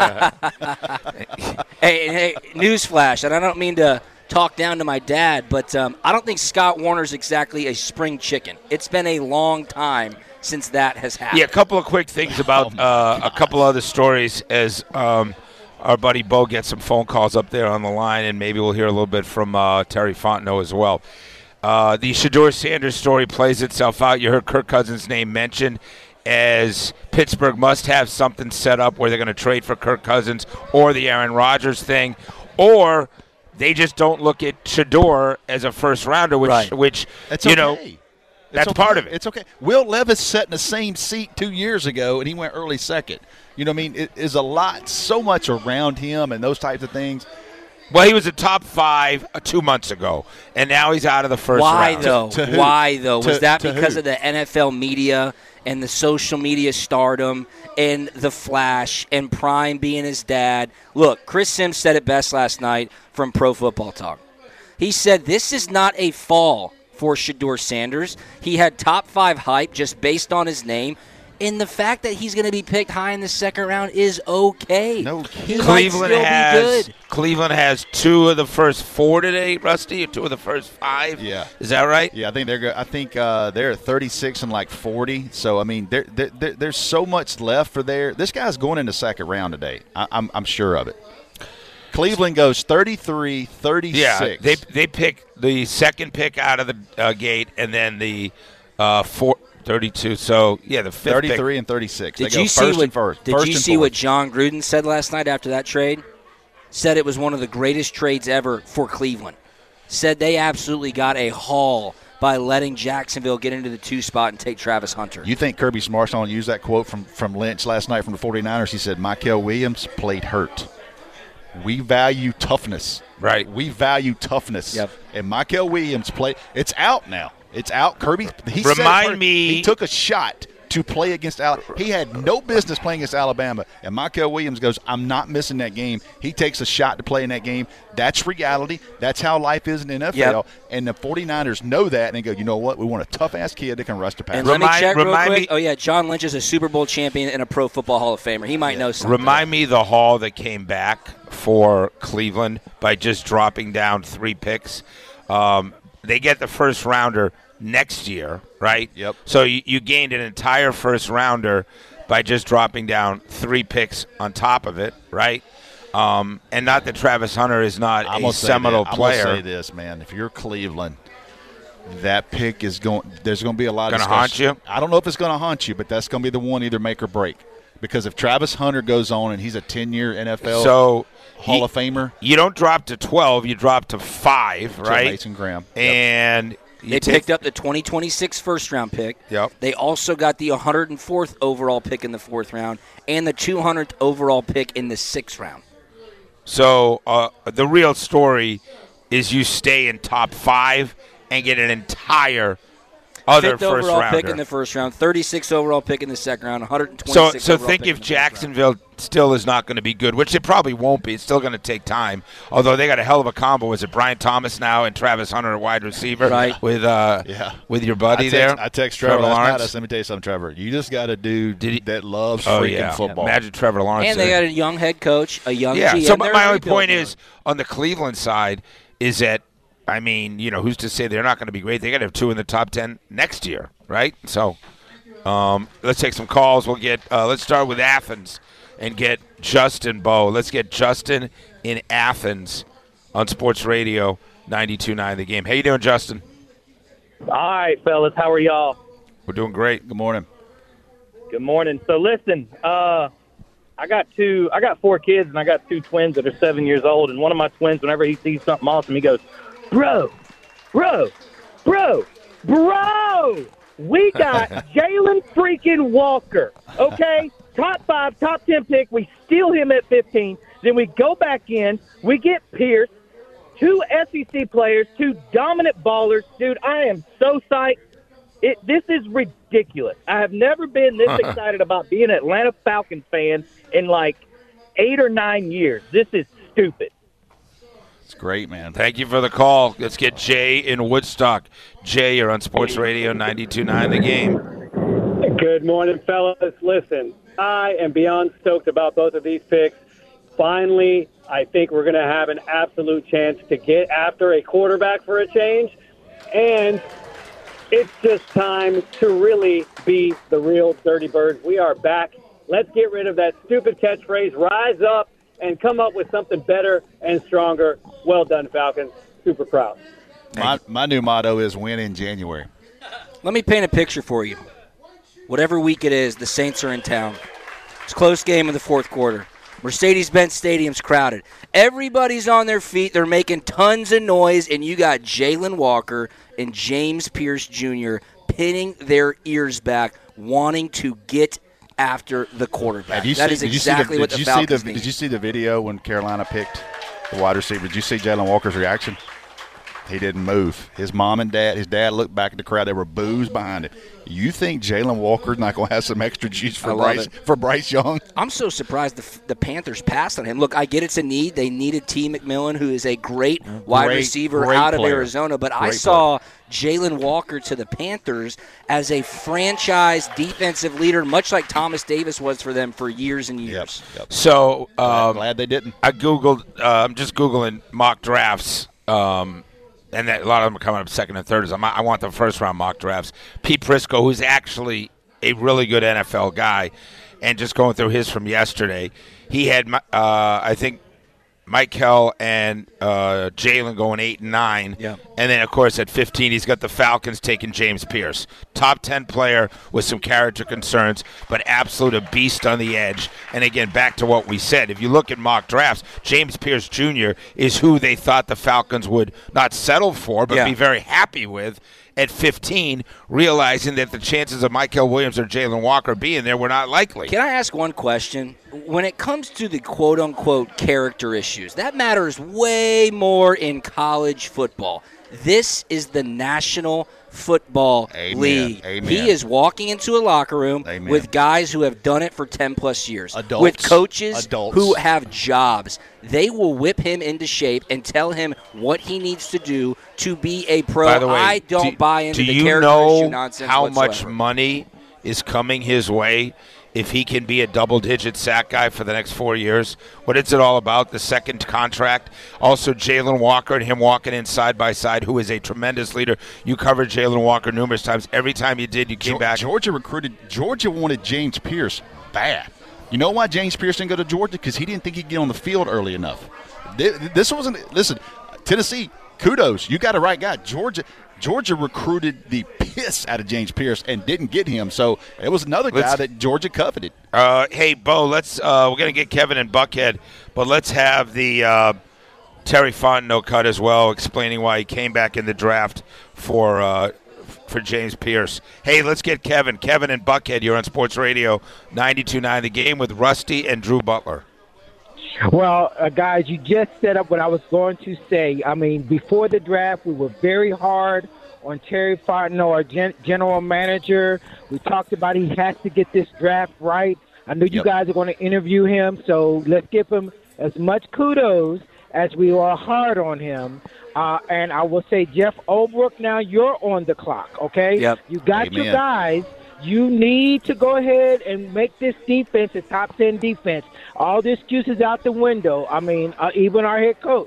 Hey, newsflash, and I don't mean to talk down to my dad, but I don't think Scott Warner's exactly a spring chicken. It's been a long time since that has happened. Yeah, a couple of quick things about a couple other stories as our buddy Bo gets some phone calls up there on the line, and maybe we'll hear a little bit from Terry Fontenot as well. The Shedeur Sanders story plays itself out. You heard Kirk Cousins' name mentioned as Pittsburgh must have something set up where they're going to trade for Kirk Cousins or the Aaron Rodgers thing, or they just don't look at Shedeur as a first-rounder, which that's you okay. know, that's part of it. It's okay. Will Levis sat in the same seat 2 years ago, and he went early second. You know what I mean? It is a lot, so much around him and those types of things. Well, he was a top 5 2 months ago, and now he's out of the first Why round. though? To who? Why though? Was that to because who? of the NFL media and the social media stardom and the Flash and Prime being his dad? Look, Chris Sims said it best last night from Pro Football Talk. He said this is not a fall for Shedeur Sanders. He had top 5 hype just based on his name. And the fact that he's going to be picked high in the second round is okay. No, he might still be good. Cleveland has 2 of the first 4 today, Rusty, or 2 of the first 5. Yeah, is that right? Yeah, I think they're good. I think they're at 36 and like 40. So I mean, there's so much left for there. This guy's going in the second round today. I'm sure of it. Cleveland goes 33, 36. Yeah, they pick the second pick out of the gate, and then the 32. So, yeah, the fifth 33 pick. and 36. Did they you go see first what? and first. Did First you and see fourth. what John Gruden said last night after that trade? Said it was one of the greatest trades ever for Cleveland. said they absolutely got a haul by letting Jacksonville get into the 2 spot and take Travis Hunter. You think Kirby Smart's going to use that quote from Lynch last night from the 49ers? He said, Mykel Williams played hurt. We value toughness. Right. We value toughness. Yep. And Mykel Williams played. It's out now. It's out. Kirby, he took a shot to play against Alabama. He had no business playing against Alabama. And Mykel Williams goes, I'm not missing that game. He takes a shot to play in that game. That's reality. That's how life is in the NFL. Yep. And the 49ers know that and they go, you know what? We want a tough-ass kid that can rush the passer. And let me check real quick. Oh, yeah, John Lynch is a Super Bowl champion and a Pro Football Hall of Famer. He might know something. Remind me the haul that came back for Cleveland by just dropping down 3 picks. They get the first rounder next year, right? Yep. So you gained an entire first rounder by just dropping down 3 picks on top of it, right? And not that Travis Hunter is not a seminal player. I'm going to say this, man. If you're Cleveland, that pick is going – there's going to be a lot of discussion. Going to haunt you? I don't know if it's going to haunt you, but that's going to be the one either make or break. Because if Travis Hunter goes on and he's a 10-year NFL Hall of Famer. You don't drop to 12. You drop to 5, right? Mason Graham. And – They picked up the 2026 first-round pick. Yep. They also got the 104th overall pick in the 4th round and the 200th overall pick in the 6th round. So the real story is you stay in top 5 and get an entire other 5th overall first-rounder. pick in the 1st round, 36th overall pick in the 2nd round, 126th So overall think pick if in the Jacksonville still is not going to be good, which it probably won't be. It's still going to take time. Although they got a hell of a combo. Is it Brian Thomas now and Travis Hunter, a wide receiver, right? With your buddy there? I text Trevor Lawrence. Last night. Let me tell you something, Trevor. You just got a dude that loves freaking football. Imagine Trevor Lawrence. And they got a young head coach, a young GM. So my only point is, on the Cleveland side, is that, I mean, who's to say they're not going to be great? They got to have 2 in the top 10 next year, right? So let's take some calls. We'll get let's start with Athens and get Justin Bowe. Let's get Justin in Athens on Sports Radio 92.9 The Game. How you doing, Justin? All right, fellas. How are y'all? We're doing great. Good morning. Good morning. So listen, I got 4 kids, and I got 2 twins that are 7 years old. And one of my twins, whenever he sees something awesome, he goes, Bro, we got Jalen freaking Walker, okay? Top 5, top 10 pick. We steal him at 15. Then we go back in. We get Pierce, 2 SEC players, 2 dominant ballers. Dude, I am so psyched. This is ridiculous. I have never been this excited about being an Atlanta Falcons fan in like 8 or 9 years. This is stupid. It's great, man. Thank you for the call. Let's get Jay in Woodstock. Jay, you're on Sports Radio 92.9 The Game. Good morning, fellas. Listen, I am beyond stoked about both of these picks. Finally, I think we're going to have an absolute chance to get after a quarterback for a change. And it's just time to really be the real Dirty Birds. We are back. Let's get rid of that stupid catchphrase, rise up, and come up with something better and stronger. Well done, Falcons. Super proud. My new motto is win in January. Let me paint a picture for you. Whatever week it is, the Saints are in town. It's a close game in the 4th quarter. Mercedes-Benz Stadium's crowded. Everybody's on their feet. They're making tons of noise, and you got Jalen Walker and James Pierce Jr. pinning their ears back, wanting to get after the quarterback. That is exactly what the Falcons need. Did you see the video when Carolina picked the wide receiver? Did you see Jalen Walker's reaction? He didn't move. His mom and dad, his dad looked back at the crowd. There were boos behind him. You think Jalen Walker's not going to have some extra juice for Bryce Young? I'm so surprised the Panthers passed on him. Look, I get it's a need. They needed T. McMillan, who is a great wide receiver out of Arizona. But I saw Jalen Walker to the Panthers as a franchise defensive leader, much like Thomas Davis was for them for years and years. Yep. So glad they didn't. I Googled. I'm just Googling mock drafts. And a lot of them are coming up 2nd and 3rd. I want the first-round mock drafts. Pete Prisco, who's actually a really good NFL guy, and just going through his from yesterday, he had, I think, Michael and Jalen going 8 and 9. Yeah. And then, of course, at 15, he's got the Falcons taking James Pierce. Top 10 player with some character concerns, but absolute a beast on the edge. And, again, back to what we said. If you look at mock drafts, James Pierce Jr. is who they thought the Falcons would not settle for, but be very happy with at 15, realizing that the chances of Michael Williams or Jalen Walker being there were not likely. Can I ask one question? When it comes to the quote-unquote character issues, that matters way more in college football. This is the National Football League. Amen. He is walking into a locker room with guys who have done it for 10-plus years. With coaches who have jobs. They will whip him into shape and tell him what he needs to do to be a pro. By the way, I don't buy into the character issue nonsense Do you know how whatsoever. much money is coming his way if he can be a double-digit sack guy for the next 4 years? What is it all about? The second contract. Also, Jalen Walker and him walking in side by side, who is a tremendous leader. You covered Jalen Walker numerous times. Every time you did, you came back. Georgia wanted James Pierce bad. You know why James Pierce didn't go to Georgia? Because he didn't think he'd get on the field early enough. Listen, Tennessee, kudos. You got a right guy. Georgia recruited the piss out of James Pierce and didn't get him. So it was another guy that Georgia coveted. Hey, Bo, let's we're going to get Kevin and Buckhead, but let's have the Terry Fontenot cut as well, explaining why he came back in the draft for James Pierce. Hey, let's get Kevin. Kevin and Buckhead, you're on Sports Radio 92.9 The Game with Rusty and Drew Butler. Well, guys, you just set up what I was going to say. I mean, before the draft, we were very hard on Terry Fontenot, our general manager. We talked about he has to get this draft right. I know you guys are going to interview him, so let's give him as much kudos as we are hard on him. And I will say, Jeff Ulbrich, now you're on the clock, okay? Yep. You got your guys. You need to go ahead and make this defense a top 10 defense. All the excuses out the window. I mean, even our head coach.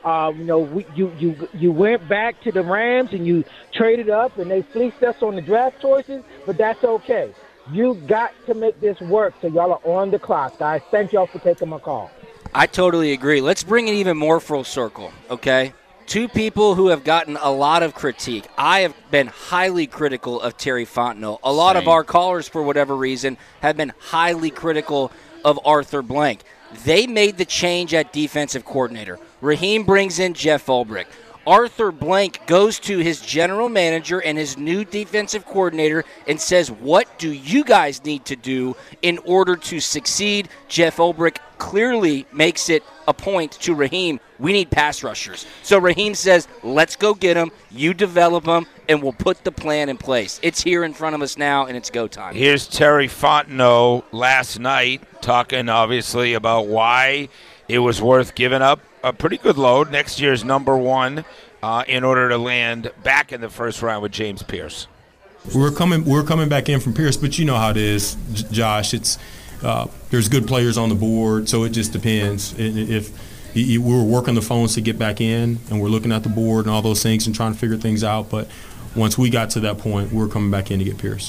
You went back to the Rams and you traded up and they fleeced us on the draft choices, but that's okay. You got to make this work, so y'all are on the clock, guys. Thank y'all for taking my call. I totally agree. Let's bring it even more full circle, okay? Two people who have gotten a lot of critique. I have been highly critical of Terry Fontenot. A lot of our callers, for whatever reason, have been highly critical of Arthur Blank. They made the change at defensive coordinator. Raheem brings in Jeff Ulbrich. Arthur Blank goes to his general manager and his new defensive coordinator and says, what do you guys need to do in order to succeed? Jeff Ulbrich clearly makes it a point to Raheem, we need pass rushers. So Raheem says, let's go get them, you develop them, and we'll put the plan in place. It's here in front of us now, and it's go time. Here's Terry Fontenot last night talking, obviously, about why it was worth giving up a pretty good load, next year's number one, in order to land back in the first round with James Pierce. We're coming back in from Pierce, but you know how it is, Josh. It's there's good players on the board, so it just depends. If we were working the phones to get back in, and we're looking at the board and all those things and trying to figure things out, but once we got to that point, we were coming back in to get Pierce.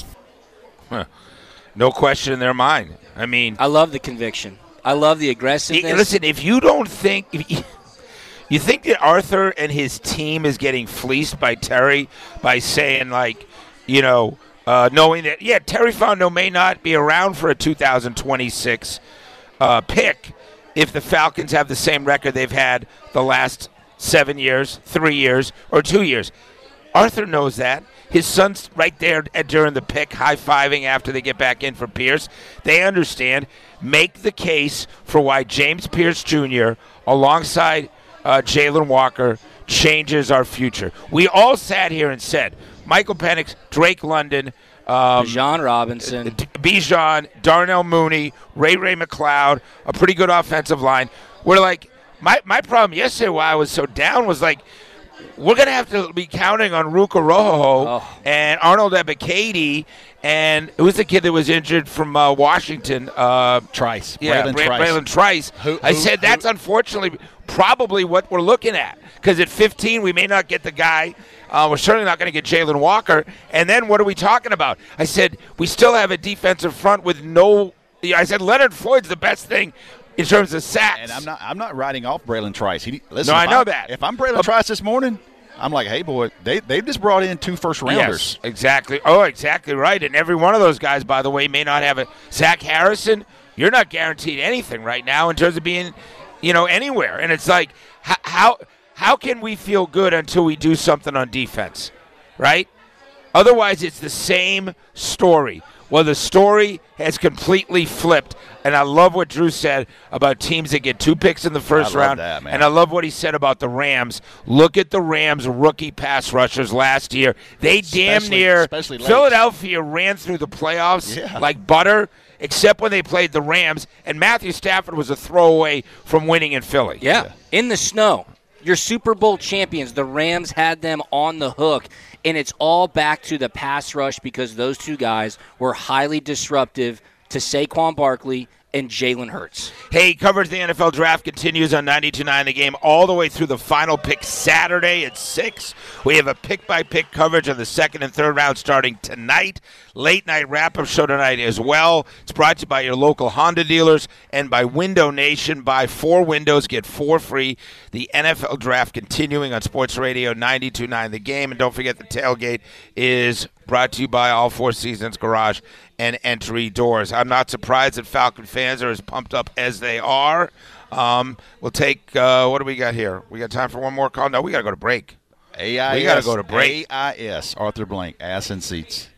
No question in their mind. I mean, I love the conviction. I love the aggressiveness. Listen, if you don't think you think that Arthur and his team is getting fleeced by Terry by saying, like, knowing that, Terry Fontenot may not be around for a 2026 pick if the Falcons have the same record they've had the last 7 years, 3 years, or 2 years. Arthur knows that. His son's right there during the pick, high-fiving after they get back in for Pierce. They understand. Make the case for why James Pierce Jr., alongside Jalen Walker, changes our future. We all sat here and said, Michael Penix, Drake London, Bijan Robinson, Bijan, Darnell Mooney, Ray McLeod, a pretty good offensive line. We're like, my problem yesterday why I was so down was like, we're going to have to be counting on Ruka Rojo and Arnold Ebiketie, and who's the kid that was injured from Washington? Trice. Yeah, Braylon Trice. I said that's unfortunately probably what we're looking at, because at 15 we may not get the guy. We're certainly not going to get Jalen Walker. And then what are we talking about? I said we still have a defensive front with no – I said Leonard Floyd's the best thing in terms of sacks. And I'm not writing off Braylon Trice. Listen, I know that. If I'm Braylon Trice this morning, I'm like, hey, boy, they've just brought in 2 first-rounders. Yes, exactly. Oh, exactly right. And every one of those guys, by the way, may not have a – Zach Harrison, you're not guaranteed anything right now in terms of being, anywhere. And it's like, how can we feel good until we do something on defense, right? Otherwise, it's the same story. Well, the story has completely flipped, and I love what Drew said about teams that get 2 picks in the first round, that, man. and I love what he said about the Rams. Look at the Rams' rookie pass rushers last year. They especially Philadelphia ran through the playoffs like butter, except when they played the Rams, and Matthew Stafford was a throwaway from winning in Philly. Yeah, in the snow. Your Super Bowl champions, the Rams had them on the hook, and it's all back to the pass rush because those 2 guys were highly disruptive to Saquon Barkley and Jalen Hurts. Hey, coverage of the NFL Draft continues on 92.9 The Game all the way through the final pick Saturday at 6. We have a pick-by-pick coverage of the 2nd and 3rd round starting tonight. Late-night wrap-up show tonight as well. It's brought to you by your local Honda dealers and by Window Nation. Buy 4 windows, get 4 free. The NFL Draft continuing on Sports Radio 92.9 The Game. And don't forget the tailgate is brought to you by All 4 Seasons Garage and Entry Doors. I'm not surprised that Falcon fans are as pumped up as they are. We'll take, what do we got here? We got time for one more call? No, we got to go to break. AIS. We got to go to break. AIS, Arthur Blank, Ass and Seats.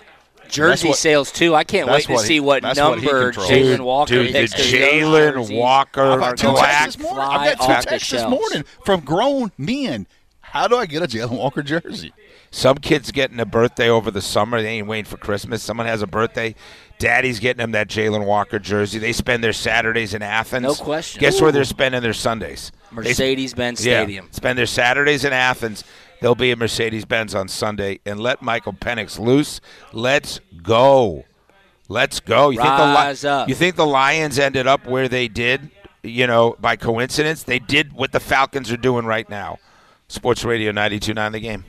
Jersey sales, too. I can't wait to see what number Jalen Walker picks. Jalen Walker. I've got 2 texts this morning from grown men. How do I get a Jalen Walker jersey? Some kid's getting a birthday over the summer. They ain't waiting for Christmas. Someone has a birthday. Daddy's getting them that Jalen Walker jersey. They spend their Saturdays in Athens. No question. Guess where they're spending their Sundays? Mercedes-Benz Stadium. Spend their Saturdays in Athens. They'll be at Mercedes-Benz on Sunday. And let Michael Penix loose. Let's go. Let's go. You think the Lions ended up where they did, by coincidence? They did what the Falcons are doing right now. Sports Radio 92.9 The Game.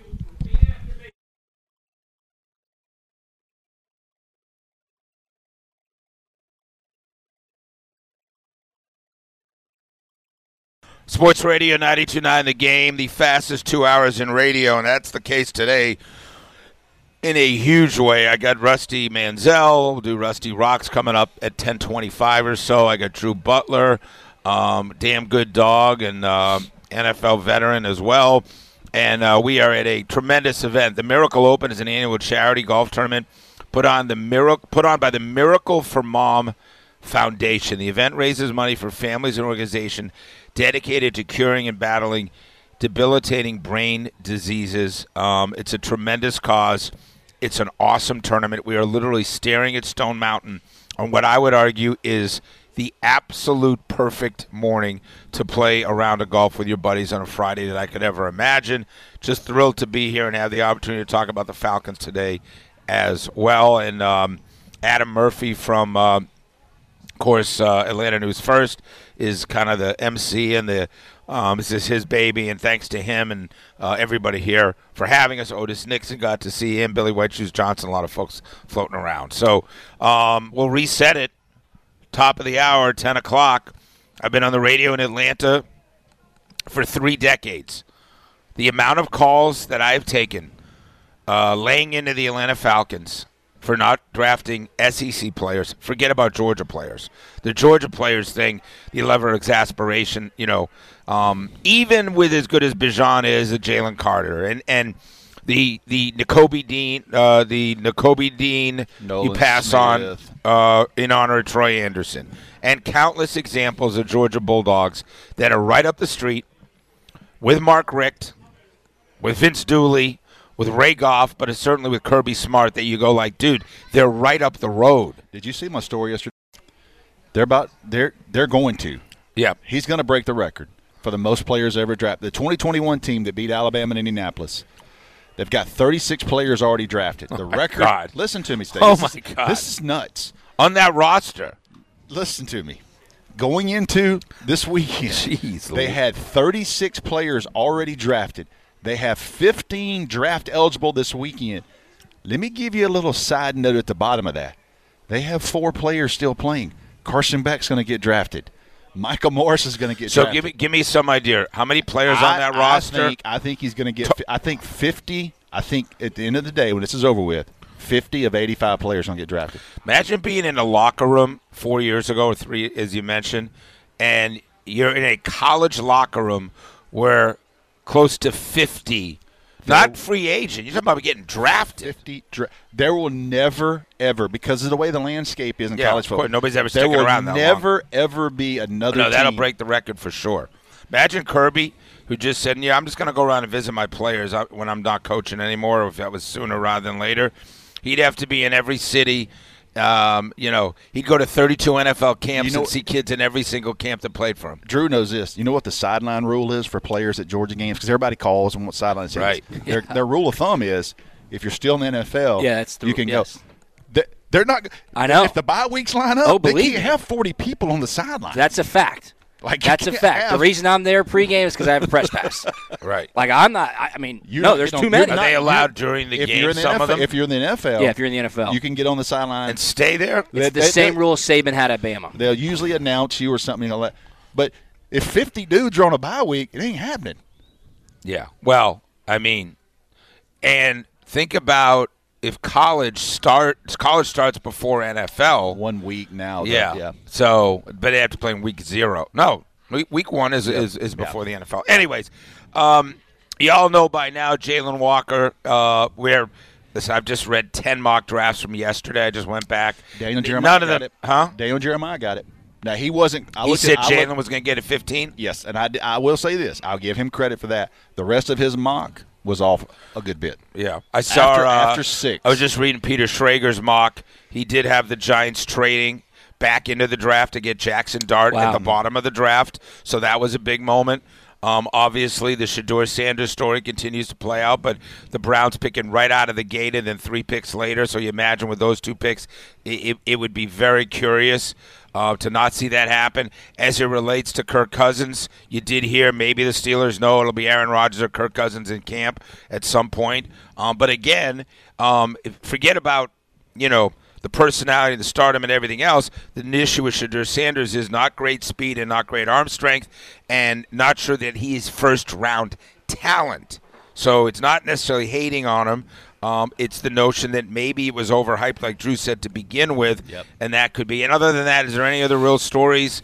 Sports Radio 92.9 The Game, the fastest 2 hours in radio, and that's the case today in a huge way. I got Rusty Manziel. We'll do Rusty Rocks coming up at 10:25 or so. I got Drew Butler, damn good dog, and NFL veteran as well. And we are at a tremendous event. The Miracle Open is an annual charity golf tournament put on by the Miracle for Mom Foundation. The event raises money for families and organizations dedicated to curing and battling debilitating brain diseases. It's a tremendous cause. It's an awesome tournament. We are literally staring at Stone Mountain on what I would argue is the absolute perfect morning to play a round of golf with your buddies on a Friday that I could ever imagine. Just thrilled to be here and have the opportunity to talk about the Falcons today as well. And Adam Murphy from, of course, Atlanta News First is kind of the MC, and this is his baby, and thanks to him and everybody here for having us. Otis Nixon, got to see him, Billy White Shoes Johnson, a lot of folks floating around. So we'll reset it. Top of the hour, 10 o'clock. I've been on the radio in Atlanta for 3 decades. The amount of calls that I've taken laying into the Atlanta Falcons for not drafting SEC players. Forget about Georgia players. The Georgia players thing, the level of exasperation, even with as good as Bijan is, Jalen Carter, and the Nakobe Dean, Nolan you pass Smith. on in honor of Troy Anderson, and countless examples of Georgia Bulldogs that are right up the street with Mark Richt, with Vince Dooley, with Ray Goff, but it's certainly with Kirby Smart that you go like, dude, they're right up the road. Did you see my story yesterday? They're going to. Yeah. He's going to break the record for the most players ever drafted. The 2021 team that beat Alabama and Indianapolis, they've got 36 players already drafted. The record. God. Listen to me, Steve. Oh, my God. This is nuts. On that roster. Listen to me. Going into this weekend, they had 36 players already drafted. They have 15 draft eligible this weekend. Let me give you a little side note at the bottom of that. They have 4 players still playing. Carson Beck's going to get drafted. Michael Morris is going to get So drafted. give me some idea. How many players on that roster? I think he's going to get – I think 50 – I think at the end of the day, when this is over with, 50 of 85 players going to get drafted. Imagine being in a locker room 4 years ago or 3, as you mentioned, and you're in a college locker room where close to 50 not free agent. You're talking about getting drafted. 50. There will never, ever, because of the way the landscape is in college football, nobody's ever sticking around that long. There will never, ever be another team. That'll break the record for sure. Imagine Kirby, who just said, I'm just going to go around and visit my players when I'm not coaching anymore, or if that was sooner rather than later. He'd have to be in every city. He'd go to 32 NFL camps and see kids in every single camp that played for him. Drew knows this. You know what the sideline rule is for players at Georgia games? Because everybody calls and what sideline is. Right. Their rule of thumb is if you're still in the NFL, you can go. They're not. I know. If the bye weeks line up, they can't have 40 people on the sideline. That's a fact. That's a fact. The reason I'm there pregame is because I have a press pass. Right. I'm not. There's too many. Are they allowed during the game? Some of them. If you're in the NFL, if you're in the NFL, you can get on the sideline and stay there. It's the same rule Saban had at Bama. They'll usually announce you or something like that. But if 50 dudes are on a bye week, it ain't happening. Yeah. Well, and think about if college starts before NFL. 1 week now. Yeah. So, but they have to play in week 0. No, week 1 is before the NFL. Anyways, you all know by now Jalen Walker. I've just read 10 mock drafts from yesterday. I just went back. Daniel Jeremiah got it. Huh? Daniel Jeremiah got it. Now, he wasn't – He said Jalen was going to get it 15? Yes, and I will say this. I'll give him credit for that. The rest of his mock was off a good bit. Yeah. I saw after 6. I was just reading Peter Schrager's mock. He did have the Giants trading back into the draft to get Jackson Dart at the bottom of the draft, so that was a big moment. Obviously, the Shedeur Sanders story continues to play out, but the Browns picking right out of the gate and then 3 picks later, so you imagine with those 2 picks, it would be very curious to not see that happen. As it relates to Kirk Cousins, you did hear maybe the Steelers know it'll be Aaron Rodgers or Kirk Cousins in camp at some point. But again, forget about, the personality, the stardom, and everything else. The issue with Shedeur Sanders is not great speed and not great arm strength, and not sure that he's first-round talent. So it's not necessarily hating on him. It's the notion that maybe it was overhyped, like Drew said, to begin with, and that could be. And other than that, is there any other real stories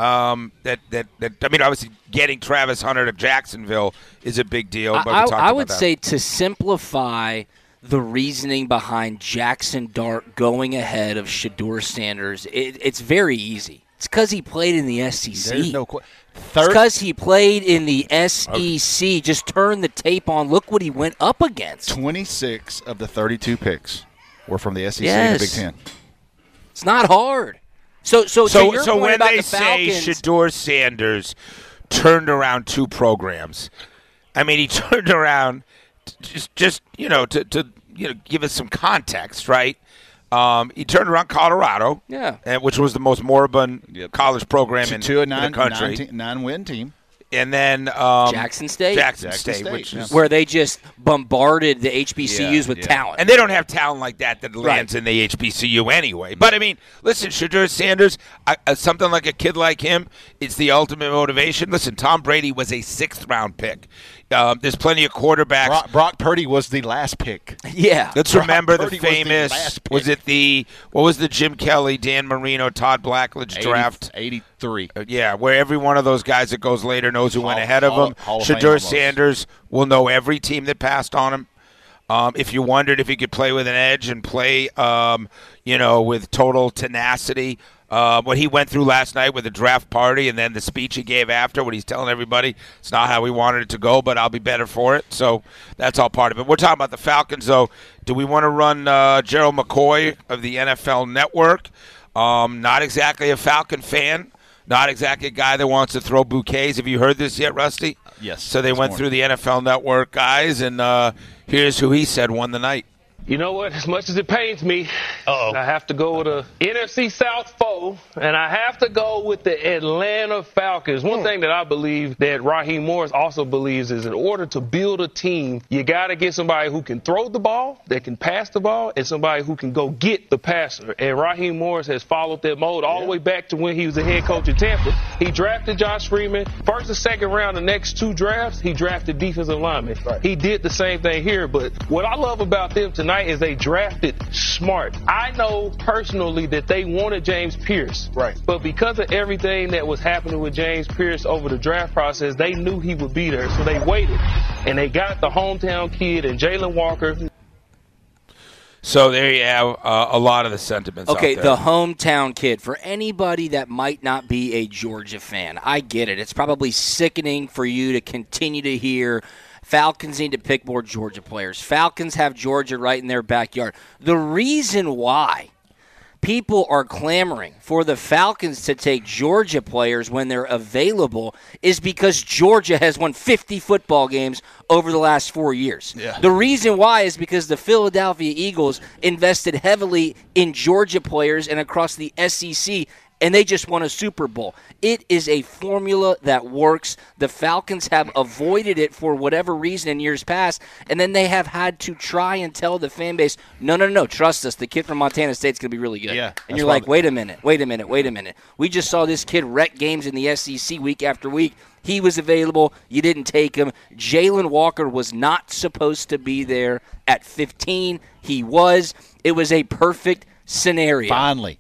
obviously getting Travis Hunter to Jacksonville is a big deal. But I would say to simplify the reasoning behind Jackson Dart going ahead of Shedeur Sanders, it's very easy. It's because he played in the SEC. There's no It's because he played in the SEC. Just turn the tape on. Look what he went up against. 26 of the 32 picks were from the SEC and the Big Ten. It's not hard. So when they say Shedeur Sanders turned around 2 programs, he turned around just to give us some context, right? He turned around Colorado, which was the most moribund college program in the country. 9-win team. And then Jackson State, which is where they just bombarded the HBCUs with talent. And they don't have talent like that lands in the HBCU anyway. But, listen, Shedeur Sanders, something like a kid like him, it's the ultimate motivation. Listen, Tom Brady was a 6th-round pick. There's plenty of quarterbacks. Brock Purdy was the last pick. Yeah. Let's remember the famous, what was the Jim Kelly, Dan Marino, Todd Blackledge draft? 83. Where every one of those guys that goes later knows who went ahead of him. Shedeur Sanders will know every team that passed on him. If you wondered if he could play with an edge and play, with total tenacity, what he went through last night with the draft party and then the speech he gave after, what he's telling everybody, it's not how we wanted it to go, but I'll be better for it. So that's all part of it. We're talking about the Falcons, though. Do we want to run Gerald McCoy of the NFL Network? Not exactly a Falcon fan. Not exactly a guy that wants to throw bouquets. Have you heard this yet, Rusty? Yes. So they went through the NFL Network guys, and here's who he said won the night. You know what? As much as it pains me, I have to go with a NFC South foe, and I have to go with the Atlanta Falcons. One thing that I believe that Raheem Morris also believes is in order to build a team, you got to get somebody who can throw the ball, that can pass the ball, and somebody who can go get the passer. And Raheem Morris has followed that mode all the way back to when he was the head coach at Tampa. He drafted Josh Freeman. First and second round, the next 2 drafts, he drafted defensive linemen. Right. He did the same thing here, but what I love about them tonight is they drafted smart. I know personally that they wanted James Pierce. Right. But because of everything that was happening with James Pierce over the draft process, they knew he would be there. So they waited. And they got the hometown kid and Jalen Walker. So there you have a lot of the sentiments Okay, out there. the hometown kid. For anybody that might not be a Georgia fan, I get it. It's probably sickening for you to continue to hear Falcons need to pick more Georgia players. Falcons have Georgia right in their backyard. The reason why people are clamoring for the Falcons to take Georgia players when they're available is because Georgia has won 50 football games over the last 4 years. Yeah. The reason why is because the Philadelphia Eagles invested heavily in Georgia players and across the SEC, and they just won a Super Bowl. It is a formula that works. The Falcons have avoided it for whatever reason in years past, and then they have had to try and tell the fan base, no, trust us, the kid from Montana State's going to be really good. Yeah, and you're like, wait a minute. We just saw this kid wreck games in the SEC week after week. He was available. You didn't take him. Jalen Walker was not supposed to be there at 15. He was. It was a perfect scenario. Finally,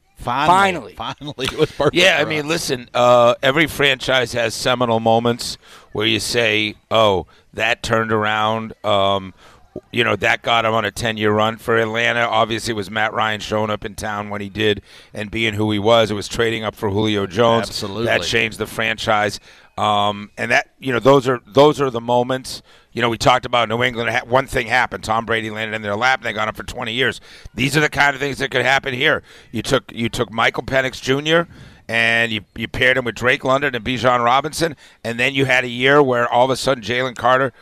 it was perfect. Yeah, I mean, listen, every franchise has seminal moments where you say, oh, that turned around. That got him on a 10-year run. For Atlanta, obviously, it was Matt Ryan showing up in town when he did and being who he was. It was trading up for Julio Jones. Absolutely. That changed the franchise. And that, those are the moments. We talked about New England. One thing happened. Tom Brady landed in their lap, and they got him for 20 years. These are the kind of things that could happen here. You took Michael Penix Jr., and you paired him with Drake London and Bijan Robinson, and then you had a year where all of a sudden Jalen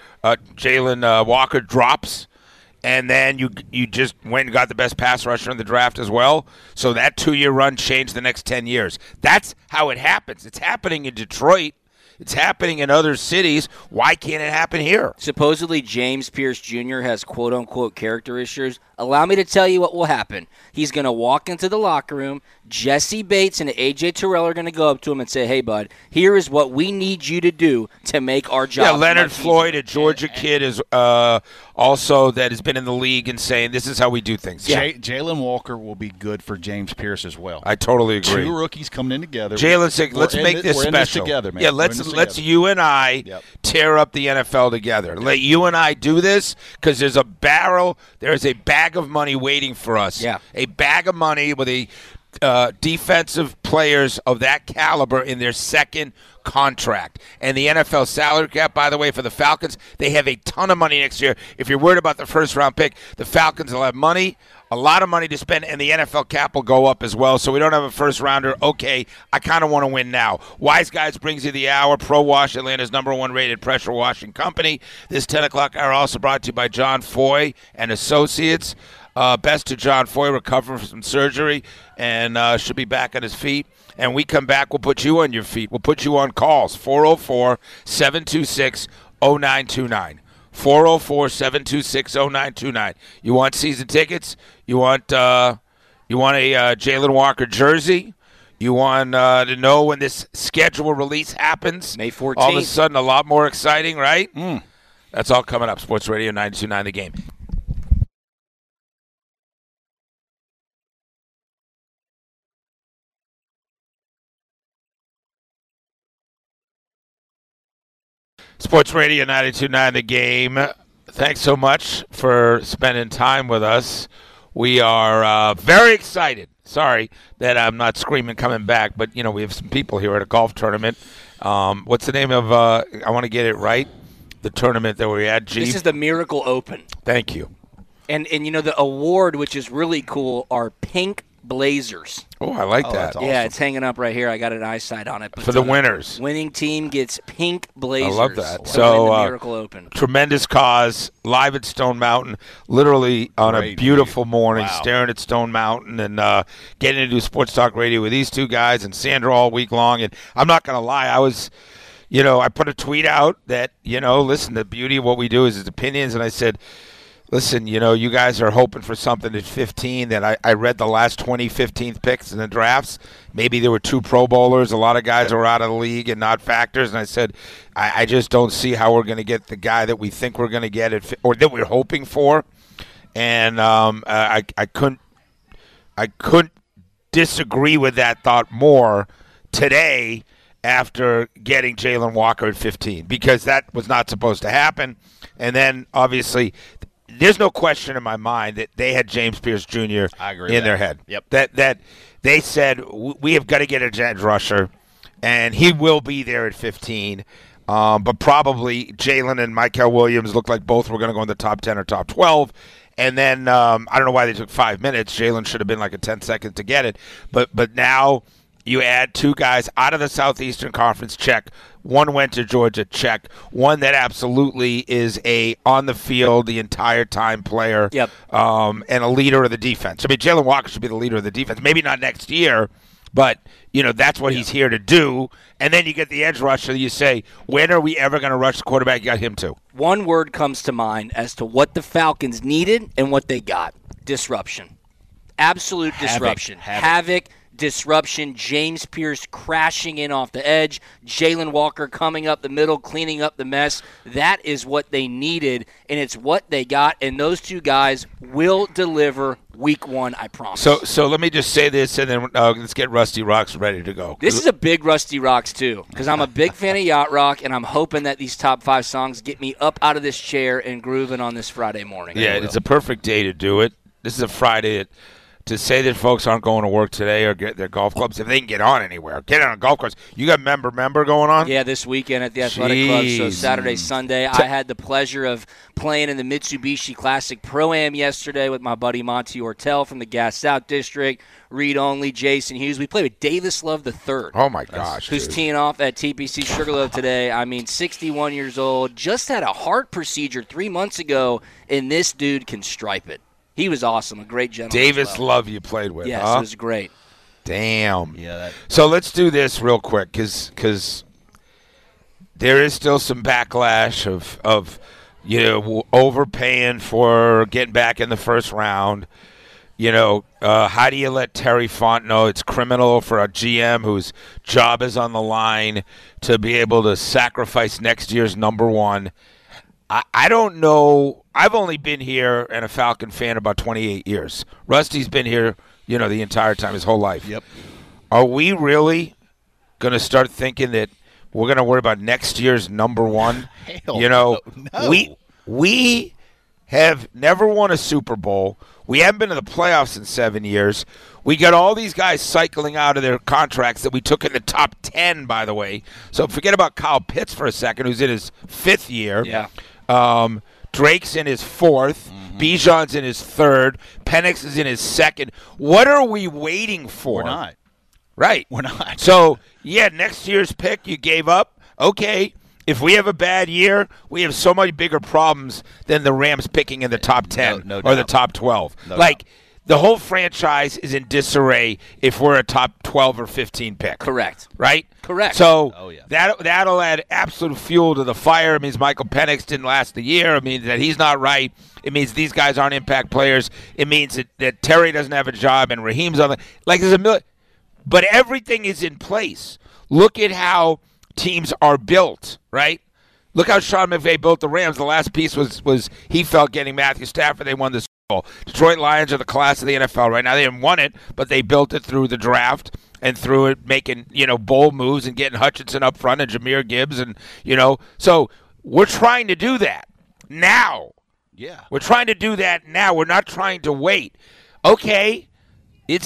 Walker drops, and then you just went and got the best pass rusher in the draft as well. So that 2-year run changed the next 10 years. That's how it happens. It's happening in Detroit. It's happening in other cities. Why can't it happen here? Supposedly, James Pierce Jr. has quote-unquote character issues. Allow me to tell you what will happen. He's going to walk into the locker room. Jesse Bates and A.J. Terrell are going to go up to him and say, hey, bud, here is what we need you to do to make our job. Yeah, Leonard Floyd, a Georgia kid, is also that has been in the league and saying this is how we do things. Yeah. Jalen Walker will be good for James Pierce as well. I totally agree. 2 rookies coming in together. Jalen said, let's make this special. We're in this together, man. Yeah, let's you and I tear up the NFL together. Let you and I do this because there's a bag of money waiting for us. Yeah. A bag of money with a defensive players of that caliber in their second contract. And the NFL salary cap, by the way, for the Falcons, they have a ton of money next year. If you're worried about the first-round pick, the Falcons will have money, a lot of money to spend, and the NFL cap will go up as well. So we don't have a first-rounder. Okay, I kind of want to win now. Wise Guys brings you the hour. Pro Wash, Atlanta's #1 rated pressure washing company. This 10 o'clock hour also brought to you by John Foy and Associates. Best to John Foy, recovering from some surgery, and should be back on his feet. And we come back, we'll put you on your feet. We'll put you on calls, 404-726-0929. 404-726-0929. You want season tickets? You want a Jalen Walker jersey? You want to know when this schedule release happens? May 14th. All of a sudden, a lot more exciting, right? That's all coming up. Sports Radio 92.9 The Game. Sports Radio 92.9 The Game. Thanks so much for spending time with us. We are very excited. Sorry that I'm not screaming coming back, but, we have some people here at a golf tournament. What's the name of, I want to get it right, the tournament that we're at, G? This is the Miracle Open. Thank you. And the award, which is really cool, are pink Blazers. Oh, I like that. That's awesome. Yeah, it's hanging up right here. I got an eyesight on it. But For the winners. Winning team gets pink Blazers. I love that. to So, win the Miracle Open. Tremendous cause, live at Stone Mountain, literally on a beautiful morning, staring at Stone Mountain and getting to do Sports Talk Radio with these two guys and Sandra all week long. And I'm not going to lie, I put a tweet out that, listen, the beauty of what we do is its opinions. And I said, listen, you guys are hoping for something at 15 that I read the last 20 15th picks in the drafts. Maybe there were 2 Pro Bowlers. A lot of guys are out of the league and not factors. And I said, I just don't see how we're going to get the guy that we think we're going to get or that we're hoping for. And I couldn't disagree with that thought more today after getting Jalen Walker at 15, because that was not supposed to happen. And then, obviously, there's no question in my mind that they had James Pierce Jr. in their head. Yep. That they said, we have got to get a edge rusher, and he will be there at 15. But probably Jalen and Michael Williams looked like both were going to go in the top 10 or top 12. And then I don't know why they took 5 minutes. Jalen should have been like a 10 seconds to get it. But now you add 2 guys out of the Southeastern Conference, check. One went to Georgia, check. One that absolutely is a on-the-field the entire time player, and a leader of the defense. I mean, Jalen Walker should be the leader of the defense. Maybe not next year, but, that's what he's here to do. And then you get the edge rusher. You say, when are we ever going to rush the quarterback? You got him too. One word comes to mind as to what the Falcons needed and what they got. Disruption. Absolute disruption. Havoc. Disruption, James Pierce crashing in off the edge, Jalen Walker coming up the middle, cleaning up the mess. That is what they needed, and it's what they got, and those 2 guys will deliver week 1, I promise. So let me just say this, and then let's get Rusty Rocks ready to go. This is a big Rusty Rocks, too, because I'm a big fan of Yacht Rock, and I'm hoping that these top 5 songs get me up out of this chair and grooving on this Friday morning. Yeah, it's a perfect day to do it. This is a Friday to say that folks aren't going to work today or get their golf clubs, if they can get on anywhere, get on a golf course. You got member going on? Yeah, this weekend at the Athletic Club, so Saturday, Sunday. I had the pleasure of playing in the Mitsubishi Classic Pro-Am yesterday with my buddy Monty Ortel from the Gas South District, Reed Only, Jason Hughes. We played with Davis Love III. Oh, my gosh. Who's teeing off at TPC Sugarloaf today. I mean, 61 years old, just had a heart procedure 3 months ago, and this dude can stripe it. He was awesome, a great gentleman. Davis Love you played with, yes, huh? It was great. Damn. Yeah. So let's do this real quick because there is still some backlash of overpaying for getting back in the first round. How do you let Terry Fontenot? It's criminal for a GM whose job is on the line to be able to sacrifice next year's number 1. I don't know. I've only been here and a Falcon fan about 28 years. Rusty's been here, the entire time, his whole life. Yep. Are we really going to start thinking that we're going to worry about next year's number 1? Hell no. We have never won a Super Bowl. We haven't been to the playoffs in 7 years. We got all these guys cycling out of their contracts that we took in the top 10, by the way. So forget about Kyle Pitts for a second, who's in his 5th year. Yeah. Drake's in his 4th. Bijan's in his 3rd. Penix is in his 2nd. What are we waiting for? We're not. Right. We're not. So, next year's pick you gave up. Okay. If we have a bad year, we have so much bigger problems than the Rams picking in the top 10 or the top 12. The whole franchise is in disarray if we're a top 12 or 15 pick. Correct. Right? Correct. So that'll add absolute fuel to the fire. It means Michael Penix didn't last the year. It means that he's not right. It means these guys aren't impact players. It means that Terry doesn't have a job and Raheem's on the – there's a million – but everything is in place. Look at how teams are built, right? Look how Sean McVay built the Rams. The last piece was he felt getting Matthew Stafford. They won the Super Bowl. Detroit Lions are the class of the NFL right now. They haven't won it, but they built it through the draft and through it making, bold moves and getting Hutchinson up front and Jahmyr Gibbs and, So we're trying to do that now. Yeah. We're trying to do that now. We're not trying to wait. Okay. It's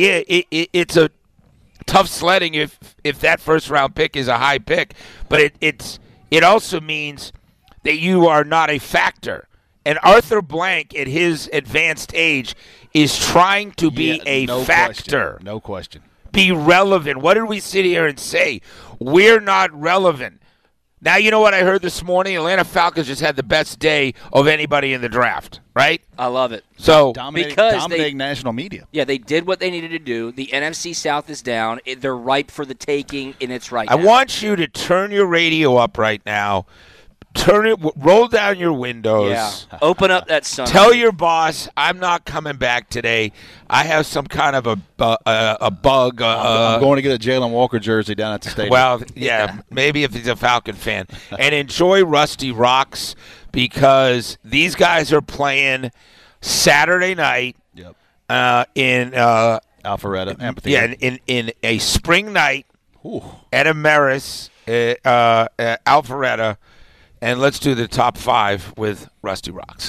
a tough sledding if that first round pick is a high pick, but it also means that you are not a factor And Arthur Blank, at his advanced age, is trying to be a factor. Question. No question. Be relevant. What did we sit here and say? We're not relevant. Now, you know what I heard this morning? Atlanta Falcons just had the best day of anybody in the draft, right? I love it. So dominating national media. Yeah, they did what they needed to do. The NFC South is down. They're ripe for the taking, and it's right I now. want you to turn your radio up right now. Roll down your windows. Yeah. Open up that sun. Tell your boss, I'm not coming back today. I have some kind of a bug. I'm going to get a Jalen Walker jersey down at the stadium. Well, yeah, maybe if he's a Falcon fan. And enjoy Rusty Rocks, because these guys are playing Saturday night in Alpharetta Amphitheater. Yeah, in a spring night at Ameris, Alpharetta. And let's do the top 5 with Rusty Rocks.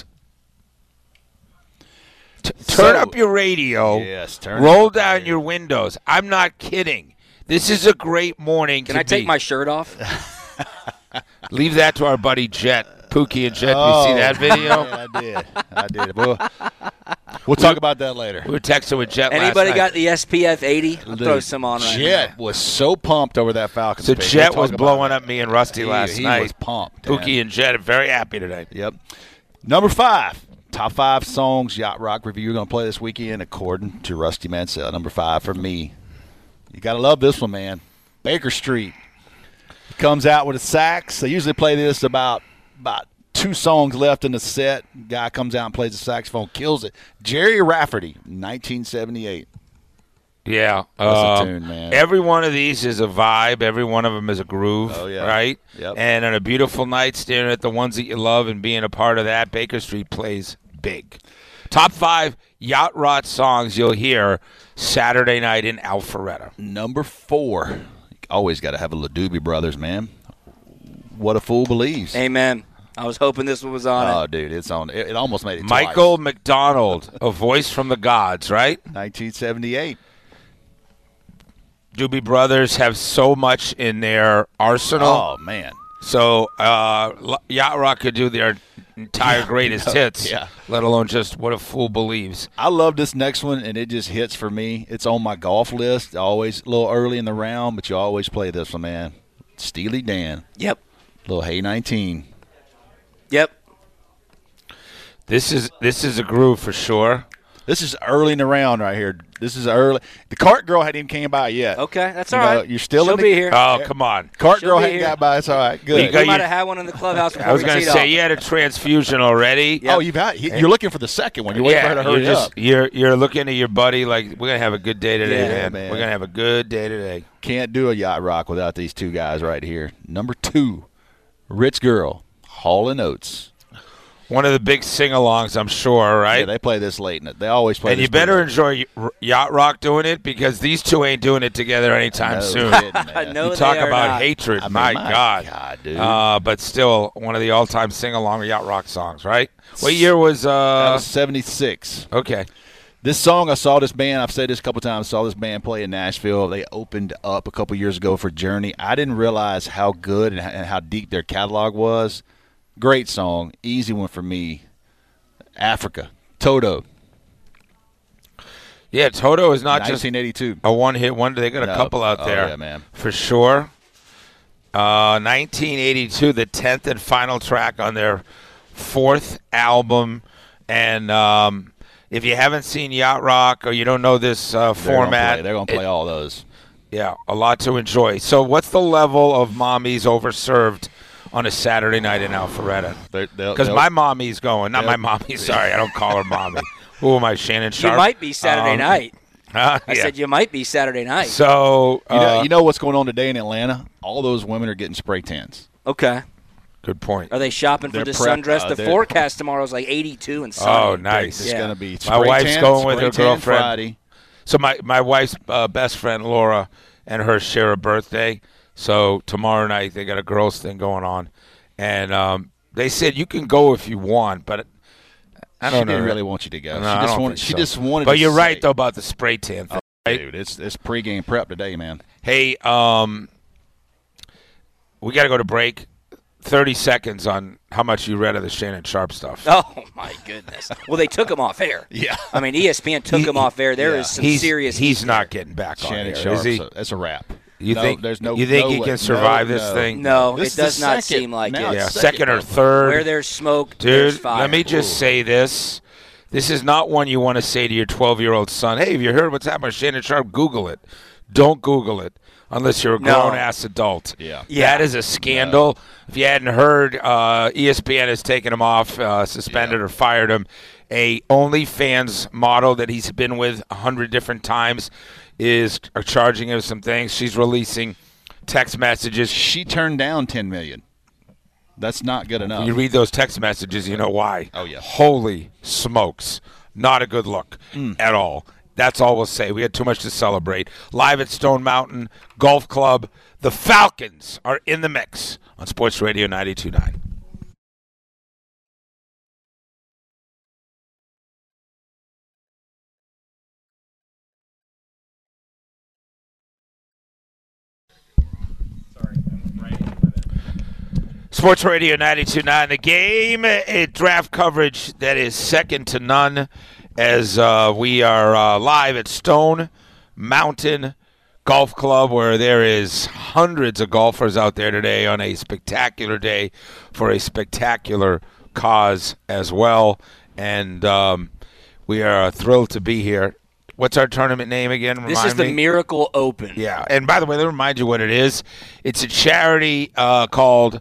Turn up your radio. Yes, roll down your windows. I'm not kidding. This is a great morning. Can I take my shirt off? Leave that to our buddy Jet. Pookie and Jet. You see that video? Yeah, I did. We'll talk about that later. We were texting with Jet Anybody last got the SPF 80? I'll throw some on right now. Jet was so pumped over that Falcons. So Jet was blowing up me and Rusty last night. He was pumped. Pookie and Jet are very happy today. Yep. Number 5. Top 5 songs Yacht Rock Review. We're going to play this weekend according to Rusty Mansell. Number 5 for me. You got to love this one, man. Baker Street. He comes out with a sax. They usually play this about 2 songs left in the set. Guy comes out and plays the saxophone, kills it. Jerry Rafferty, 1978. Yeah. That's a tune, man. Every one of these is a vibe. Every one of them is a groove, right? Yep. And on a beautiful night, staring at the ones that you love and being a part of that, Baker Street plays big. Top 5 Yacht Rock songs you'll hear Saturday night in Alpharetta. Number 4. You always got to have a LaDoobie Brothers, man. What a Fool Believes. Amen. I was hoping this one was on Oh, dude, it's on. It almost made it Michael twice. McDonald, A Voice from the Gods, right? 1978. Doobie Brothers have so much in their arsenal. Oh, man. So Yacht Rock could do their entire greatest hits, let alone just What a Fool Believes. I love this next one, and it just hits for me. It's on my golf list. Always a little early in the round, but you always play this one, man. Steely Dan. Yep. Little Hey 19. Yep. This is a groove for sure. This is early in the round right here. This is early. The Cart Girl hadn't even came by yet. Okay, that's all right. You're still She'll in the, be here. Oh, come on. Cart She'll Girl be hadn't here. got by. It's all right. Good. We might have had one in the clubhouse before I was going to say you had a transfusion already. Oh, you're looking for the second one. You're waiting for her to hurry up. You're looking at your buddy like, we're going to have a good day today, Yeah, man. We're going to have a good day today. Can't do a Yacht Rock without these 2 guys right here. Number 2, Rich Girl, Hall & Oates. One of the big sing-alongs, I'm sure, right? Yeah, they play this late in it. They always play and this. You better enjoy Yacht Rock doing it, because these 2 ain't doing it together anytime soon. Kidding, No, you talk they are about not. hatred, I mean, my my God. God, dude. But still, one of the all-time sing-along Yacht Rock songs, right? What year was? That was 76. Okay. This song, I saw this band. I've said this a couple times. Saw this band play in Nashville. They opened up a couple years ago for Journey. I didn't realize how good and how deep their catalog was. Great song, easy one for me. Africa, Toto. Yeah, Toto is not 1982. just a one-hit wonder. They got a couple out there, Oh, yeah, man. for sure. 1982, the 10th and final track on their 4th album. And if you haven't seen Yacht Rock or you don't know this format, they're going to play all those. Yeah, a lot to enjoy. So what's the level of mommies overserved on a Saturday night in Alpharetta? Because my mommy's going. Not my mommy, sorry. I don't call her mommy. Who am I, Shannon Sharp? You might be Saturday night. I said you might be Saturday night. So you know what's going on today in Atlanta? All those women are getting spray tans. Okay. Good point. Are they shopping for They're the prep- sundress? The they're- forecast tomorrow is like 82 and sunny. Oh, nice. It's going to be My spray wife's tan, going with spray her tan girlfriend. Friday. So my wife's best friend, Laura, and her share a birthday. So tomorrow night they got a girls thing going on. And they said you can go if you want, but I don't know. She didn't really want you to go. No, I don't think She so. just wanted But to you're say, right, though, about the spray tan thing. Right? Dude, it's pregame prep today, man. Hey, we got to go to break. 30 seconds on how much you read of the Shannon Sharp stuff. Oh, my goodness. Well, they took him off air. Yeah. I mean, ESPN took him off air. There is some serious. He's not getting back on Shannon air, Sharp, is he? that's a wrap. You think there's no? You think no he way. can survive this thing? No, This it does is not second. seem like Now it. Yeah, it's second or third. Where there's smoke, there's Dude, fire. let me just say this. This is not one you want to say to your 12-year-old son, hey, have you heard what's happening with Shannon Sharp? Google it. Don't Google it unless you're a grown-ass adult. Yeah. That is a scandal. No. If you hadn't heard, ESPN has taken him off, suspended or fired him. A OnlyFans model that he's been with 100 different times is charging him some things. She's releasing text messages. She turned down $10 million. That's not good enough. When you read those text messages, you know why. Oh, yeah. Holy smokes. Not a good look at all. That's all we'll say. We had too much to celebrate. Live at Stone Mountain Golf Club. The Falcons are in the mix on Sports Radio 92.9. Sports Radio 92.9. The game, a draft coverage that is second to none as we are live at Stone Mountain Golf Club, where there is hundreds of golfers out there today on a spectacular day for a spectacular cause as well. And we are thrilled to be here. What's our tournament name again? This is the Miracle Open. Yeah, and by the way, let me remind you what it is. It's a charity called...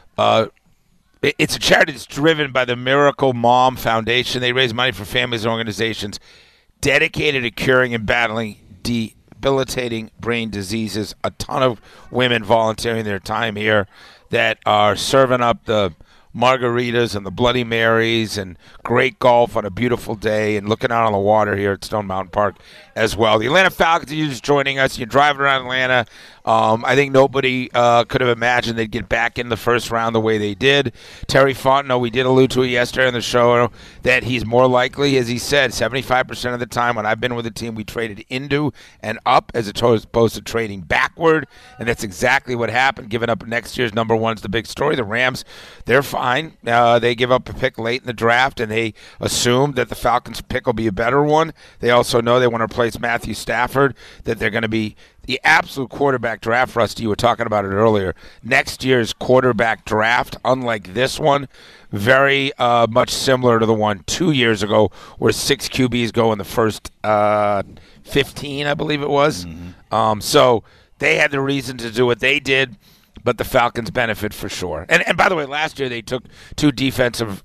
it's a charity that's driven by the Miracle Mom Foundation. They raise money for families and organizations dedicated to curing and battling debilitating brain diseases. A ton of women volunteering their time here that are serving up the margaritas and the Bloody Marys and great golf on a beautiful day and looking out on the water here at Stone Mountain Park as well. The Atlanta Falcons are just joining us. You're driving around Atlanta. I think nobody could have imagined they'd get back in the first round the way they did. Terry Fontenot, we did allude to it yesterday on the show, that he's more likely, as he said, 75% of the time when I've been with a team, we traded into and up as opposed to trading backward, and that's exactly what happened. Giving up next year's number one is the big story. The Rams, they're fine. They give up a pick late in the draft, and they assume that the Falcons' pick will be a better one. They also know they want to replace Matthew Stafford, that they're going to be the absolute quarterback draft. Rusty, you were talking about it earlier. Next year's quarterback draft, unlike this one, very much similar to the one 2 years ago where 6 QBs go in the first 15, I believe it was. Mm-hmm. So they had the reason to do what they did, but the Falcons benefit for sure. And by the way, last year they took 2 defensive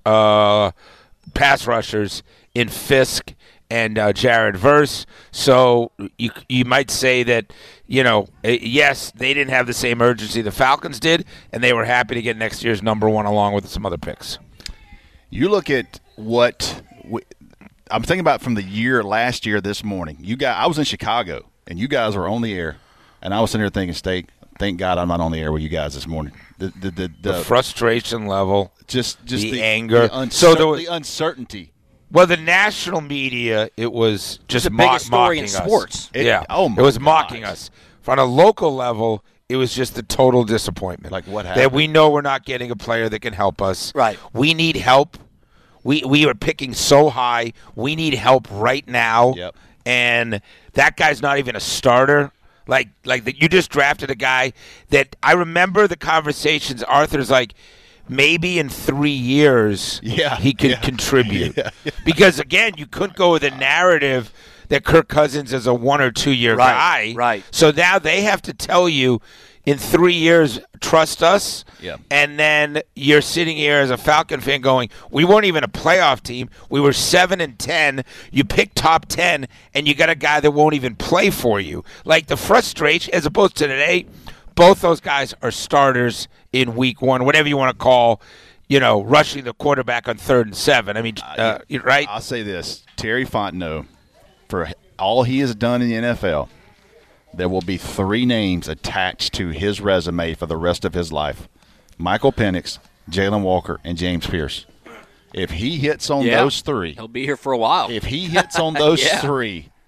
pass rushers in Fisk and Jared Verse. So you might say that, yes, they didn't have the same urgency the Falcons did, and they were happy to get next year's number one along with some other picks. You look at what I'm thinking about from the last year this morning. I was in Chicago, and you guys were on the air, and I was sitting there thinking, thank God I'm not on the air with you guys this morning. The frustration level, just the anger, the uncertainty. Well, the national media, it was just the biggest story in sports. It was mocking us. On a local level, it was just a total disappointment. Like what happened? That we know we're not getting a player that can help us. Right. We need help. We are picking so high. We need help right now. Yep. And that guy's not even a starter. Like you just drafted a guy that I remember the conversations. Arthur's like, maybe in 3 years he could contribute. Because, again, you couldn't go with a narrative that Kirk Cousins is a 1 or 2 year guy. Right. So now they have to tell you in 3 years, trust us. Yeah. And then you're sitting here as a Falcon fan going, we weren't even a playoff team. We were 7-10. You picked top 10, and you got a guy that won't even play for you. Like the frustration, as opposed to today, both those guys are starters in week one, whatever you want to call, rushing the quarterback on 3rd and 7. I mean, right? I'll say this. Terry Fontenot, for all he has done in the NFL, there will be 3 names attached to his resume for the rest of his life. Michael Penix, Jalen Walker, and James Pierce. If he hits on those 3. He'll be here for a while. If he hits on those 3,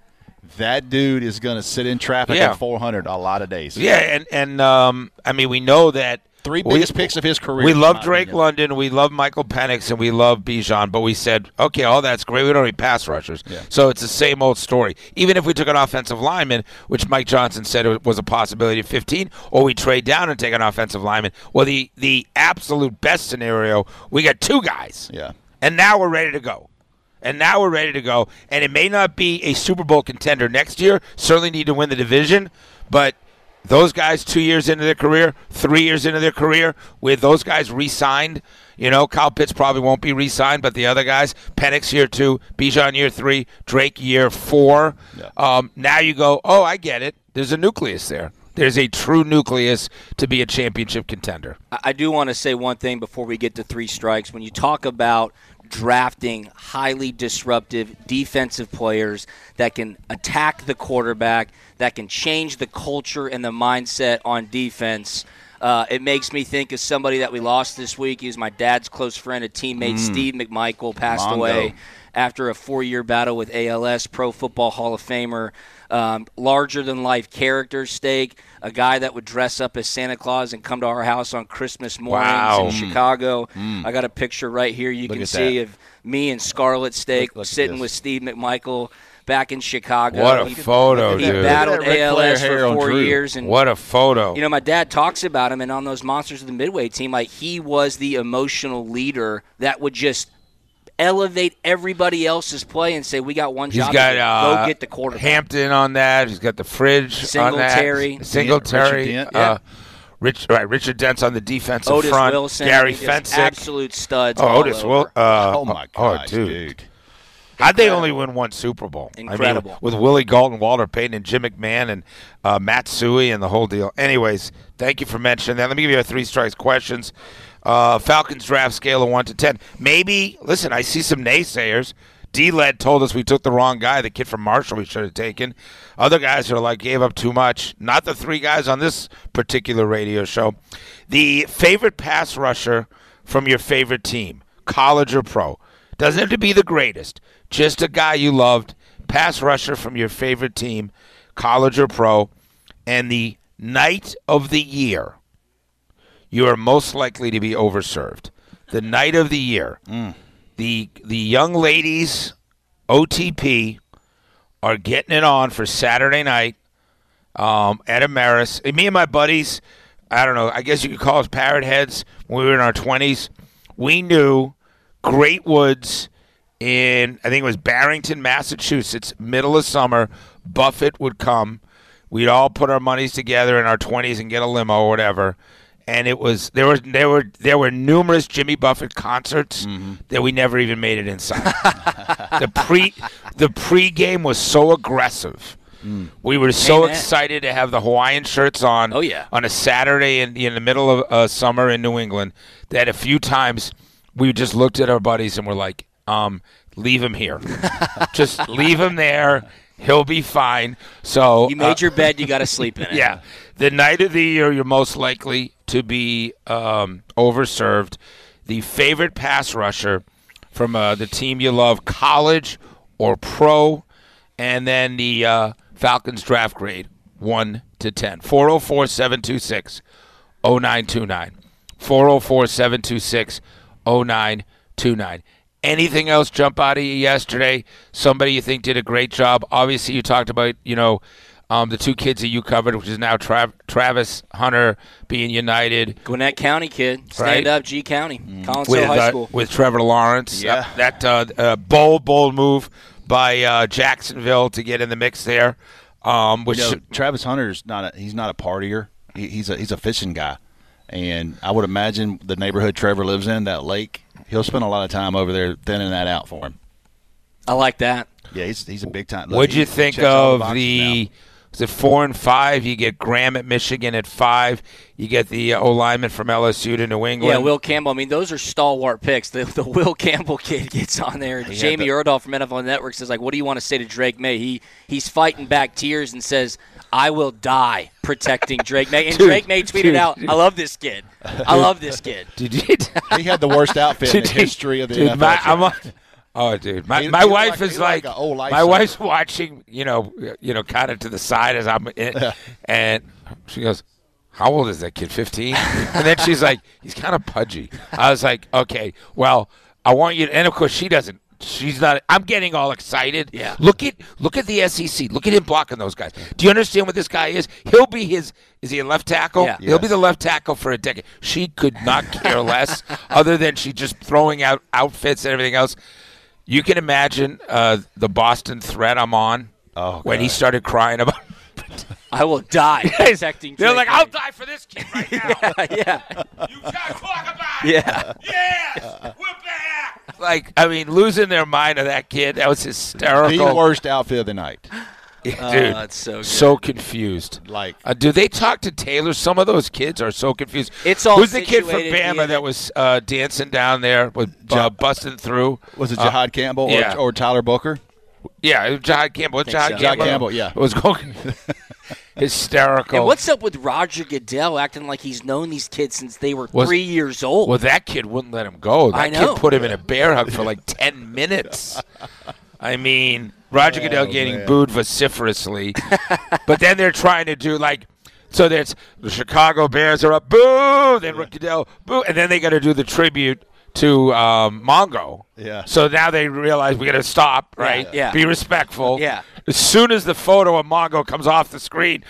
that dude is going to sit in traffic at 400 a lot of days. Yeah, and I mean, we know that. 3 biggest picks of his career. We love Drake London, we love Michael Penix, and we love Bijan, but we said, okay, all that's great. We don't need pass rushers. Yeah. So it's the same old story. Even if we took an offensive lineman, which Mike Johnson said was a possibility of 15, or we trade down and take an offensive lineman, well, the absolute best scenario, we got 2 guys. Yeah. And now we're ready to go. And it may not be a Super Bowl contender next year. Certainly need to win the division. But those guys 2 years into their career, 3 years into their career, with those guys re-signed, Kyle Pitts probably won't be re-signed, but the other guys, Penix year 2, Bijan year 3, Drake year 4. Yeah. Now you go, oh, I get it. There's a nucleus there. There's a true nucleus to be a championship contender. I do want to say one thing before we get to 3 strikes. When you talk about drafting highly disruptive defensive players that can attack the quarterback, that can change the culture and the mindset on defense, it makes me think of somebody that we lost this week. He was my dad's close friend, a teammate. Steve McMichael passed away after a 4-year battle with ALS, Pro Football Hall of Famer. Larger-than-life character stake, a guy that would dress up as Santa Claus and come to our house on Christmas mornings in Chicago. I got a picture right here you can see of me and Scarlet Steak sitting with Steve McMichael back in Chicago. What a photo, he dude. He battled ALS for 4 years. And, what a photo. My dad talks about him, and on those Monsters of the Midway team, like he was the emotional leader that would just elevate everybody else's play and say, we got one job. He's got go get the quarterback. Hampton on that. He's got the fridge Singletary. on that. Singletary. Richard Dent's on the defensive Otis front. Wilson, Gary Fensick. Absolute studs. Otis Wilson. Oh, my gosh, dude. How'd they only win 1 Super Bowl? Incredible. I mean, with Willie Galton, Walter Payton, and Jim McMahon, and Matt Suey, and the whole deal. Anyways, thank you for mentioning that. Let me give you our 3 strikes questions. Falcons draft scale of 1 to 10. Maybe, listen, I see some naysayers. D-Led told us we took the wrong guy, the kid from Marshall we should have taken. Other guys are like, gave up too much. Not the 3 guys on this particular radio show. The favorite pass rusher from your favorite team, college or pro. Doesn't have to be the greatest. Just a guy you loved, pass rusher from your favorite team, college or pro. And the night of the year you are most likely to be overserved. The night of the year. The young ladies, OTP, are getting it on for Saturday night at Ameris. And me and my buddies, I don't know, I guess you could call us parrot heads when we were in our 20s. We knew Great Woods in, I think it was Barrington, Massachusetts, middle of summer, Buffett would come. We'd all put our monies together in our 20s and get a limo or whatever. And it was there were numerous Jimmy Buffett concerts that we never even made it inside. the pregame was so aggressive. We were so excited to have the Hawaiian shirts on. Oh, yeah. On a Saturday in the middle of summer in New England that a few times we just looked at our buddies and were like, leave him here. Just leave him there. He'll be fine. So you made your bed, you got to sleep in it. Yeah. The night of the year, you're most likely to be overserved. The favorite pass rusher from the team you love, college or pro, and then the Falcons draft grade, 1 to 10. 404-726-0929. 404-726-0929. Anything else jump out of you yesterday? Somebody you think did a great job? Obviously, you talked about, the 2 kids that you covered, which is now Travis Hunter being United. Gwinnett County kid. Stand up, G County. Collinsville High School. With Trevor Lawrence. Yeah. That bold move by Jacksonville to get in the mix there. Travis Hunter's he's not a partier. He's a fishing guy. And I would imagine the neighborhood Trevor lives in, that lake, he'll spend a lot of time over there thinning that out for him. I like that. Yeah, he's a big time. What'd you think of the – was it 4 and 5? You get Graham at Michigan at 5. You get the O-lineman from LSU to New England. Yeah, Will Campbell. I mean, those are stalwart picks. The Will Campbell kid gets on there. Jamie Erdahl from NFL Network says, what do you want to say to Drake May? He's fighting back tears and says, I will die protecting Drake May. And Drake May tweeted out, I love this kid. I love this kid. He had the worst outfit in the history of the NFL. Oh, dude, my He wife like- is he like, like a old life my size. wife's watching, kind of to the side as I'm in, and she goes, "How old is that kid? 15?" And then she's like, "He's kind of pudgy." I was like, "Okay, well, I want you to," and of course she doesn't. She's not. I'm getting all excited. Yeah. Look at the SEC. Look at him blocking those guys. Do you understand what this guy is? He'll be his. Is he a left tackle? Yeah. He'll be the left tackle for a decade. She could not care less, other than she just throwing out outfits and everything else. You can imagine the Boston thread I'm on when he started crying about. I will die protecting. They're Drake like, May. I'll die for this kid right now. Yeah. You got to talk about it. Yeah. Yes, we're back. Like, I mean, losing their mind of that kid, that was hysterical. The worst outfit of the night. Dude, that's so good. so confused. Like, do they talk to Taylor? Some of those kids are so confused. It's all Who's the kid from situated Bama via that was dancing down there with busting through? was it Jahad Campbell yeah. or Tyler Booker? Yeah, it was Jahad Campbell. What's Jahad so. Campbell? Jahad Campbell, yeah. It was going hysterical. And what's up with Roger Goodell acting like he's known these kids since they were 3 years old? Well, that kid wouldn't let him go. That I know. kid put him in a bear hug for like 10 minutes. I mean, Roger Goodell getting booed vociferously. But then they're trying to do like, so there's the Chicago Bears are up, boo, then Goodell, boo, and then they got to do the tribute to Mongo. Yeah. So now they realize we got to stop, right? Yeah. Be respectful. Yeah. As soon as the photo of Mongo comes off the screen,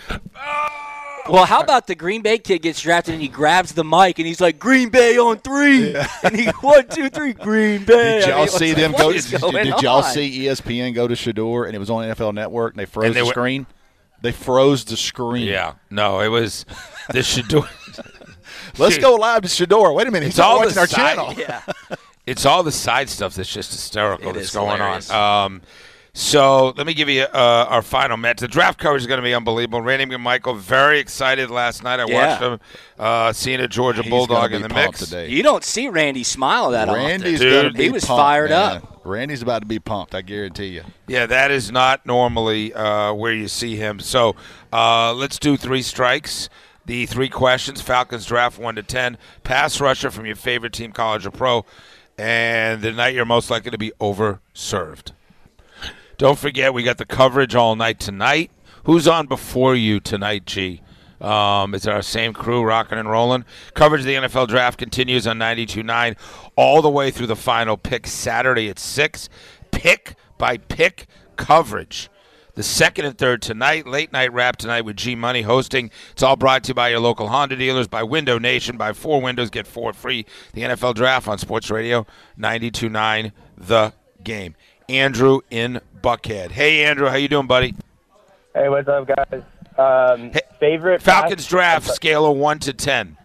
Well, how about the Green Bay kid gets drafted and he grabs the mic and he's like, Green Bay on 3. And he 1, 2, 3, Green Bay. Did y'all I mean, see what's- them what go? is going Did y'all on? see ESPN go to Shador and it was on NFL Network and they froze And they the were- screen? They froze the screen. yeah, no, it was this should do. Let's go live to Shador. Wait a minute. He's It's all not the watching our side- channel. Yeah. It's all the side stuff that's just hysterical It that's is going hilarious. on. So let me give you our final match. The draft coverage is going to be unbelievable. Randy McMichael, very excited last night. I watched him seeing a Georgia He's Bulldog gonna in be the pumped mix. today. You don't see Randy smile that Randy's Dude, gonna be he was pumped, fired man. up. Randy's about to be pumped. I guarantee you. Yeah, that is not normally where you see him. So let's do 3 strikes. The 3 questions: Falcons draft 1 to 10, pass rusher from your favorite team, college or pro, and the night you're most likely to be overserved. Don't forget, we got the coverage all night tonight. Who's on before you tonight, G? Is it our same crew rocking and rolling? Coverage of the NFL Draft continues on 92.9 all the way through the final pick Saturday at 6. Pick-by-pick coverage. The second and third tonight, late night wrap tonight with G Money hosting. It's all brought to you by your local Honda dealers, by Window Nation, by 4 Windows, get 4 free. The NFL Draft on Sports Radio 92.9 The Game. Andrew in Buckhead. Hey, Andrew, how you doing, buddy? Hey, what's up, guys? Favorite Falcons draft scale of 1 to 10.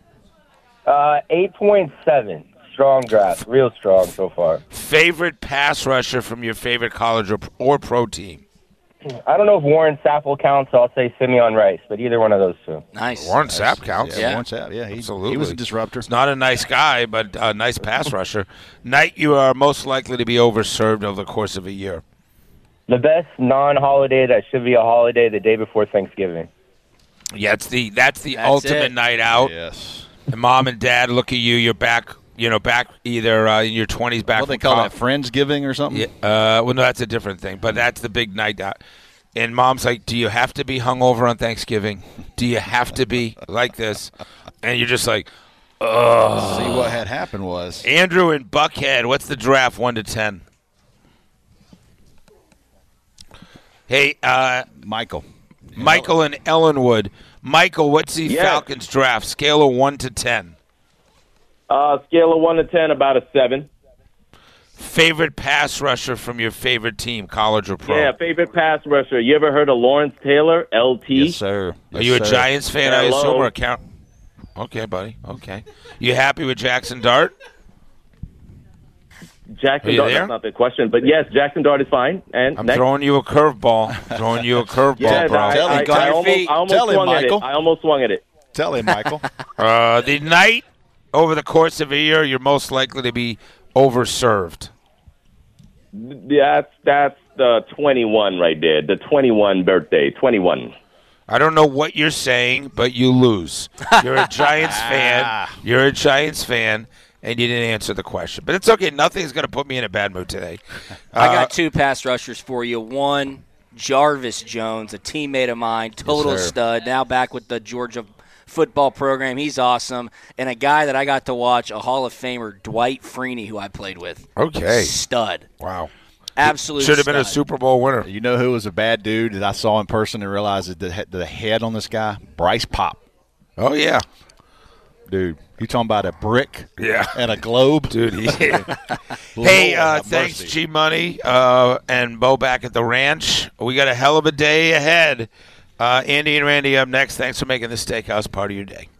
8.7. Strong draft, real strong so far. Favorite pass rusher from your favorite college or pro team. I don't know if Warren Sapp counts, so I'll say Simeon Rice, but either one of those two. Nice. Warren Sapp counts. Yeah, Warren Sapp. Yeah, Absolutely. He was a disruptor. He's not a nice guy, but a nice pass rusher. Night you are most likely to be overserved over the course of a year. The best non-holiday that should be a holiday, the day before Thanksgiving. Yeah, that's the ultimate it. night out. Yes. And mom and dad look at you. You're back. Back either in your 20s, back. What they from call college. that, Friendsgiving or something? Yeah, well, no, that's a different thing. But that's the big night out. And mom's like, do you have to be hungover on Thanksgiving? Do you have to be like this? And you're just like, ugh. See, what had happened was Andrew in Buckhead, what's the draft 1 to 10? Hey, Michael. Michael in Ellenwood. Michael, what's the Yes. Falcons draft? Scale of 1 to 10. Scale of 1 to 10, about a 7. Favorite pass rusher from your favorite team, college or pro? Yeah, favorite pass rusher. You ever heard of Lawrence Taylor, LT? Yes, sir. Are you a Giants fan, I Hello. assume, or a count? Okay, buddy. Okay. You happy with Jackson Dart? Jackson Are you Dart, there? that's not the question. But yes, Jackson Dart is fine. And I'm next. throwing you a curveball. Throwing you a curveball, Yes, bro. I almost Tell him, swung at it. Michael. I almost swung at it. Tell him, Michael. The night over the course of a year, you're most likely to be overserved. That's the 21 right there. The 21 birthday. 21. I don't know what you're saying, but you lose. You're a Giants fan. You're a Giants fan, and you didn't answer the question. But it's okay. Nothing's going to put me in a bad mood today. I got 2 pass rushers for you. One, Jarvis Jones, a teammate of mine, total stud, now back with the Georgia football program. He's awesome. And a guy that I got to watch, a Hall of Famer, Dwight Freeney, who I played with. Okay. Stud. Wow. Absolute Should have been a Super Bowl winner. You know who was a bad dude that I saw in person and realized that the head on this guy? Bryce Pop. Oh, yeah. Dude, you talking about a brick and a globe? Dude, hey, thanks, G-Money and Bo back at the ranch. We got a hell of a day ahead. Andy and Randy up next. Thanks for making the Steakhouse part of your day.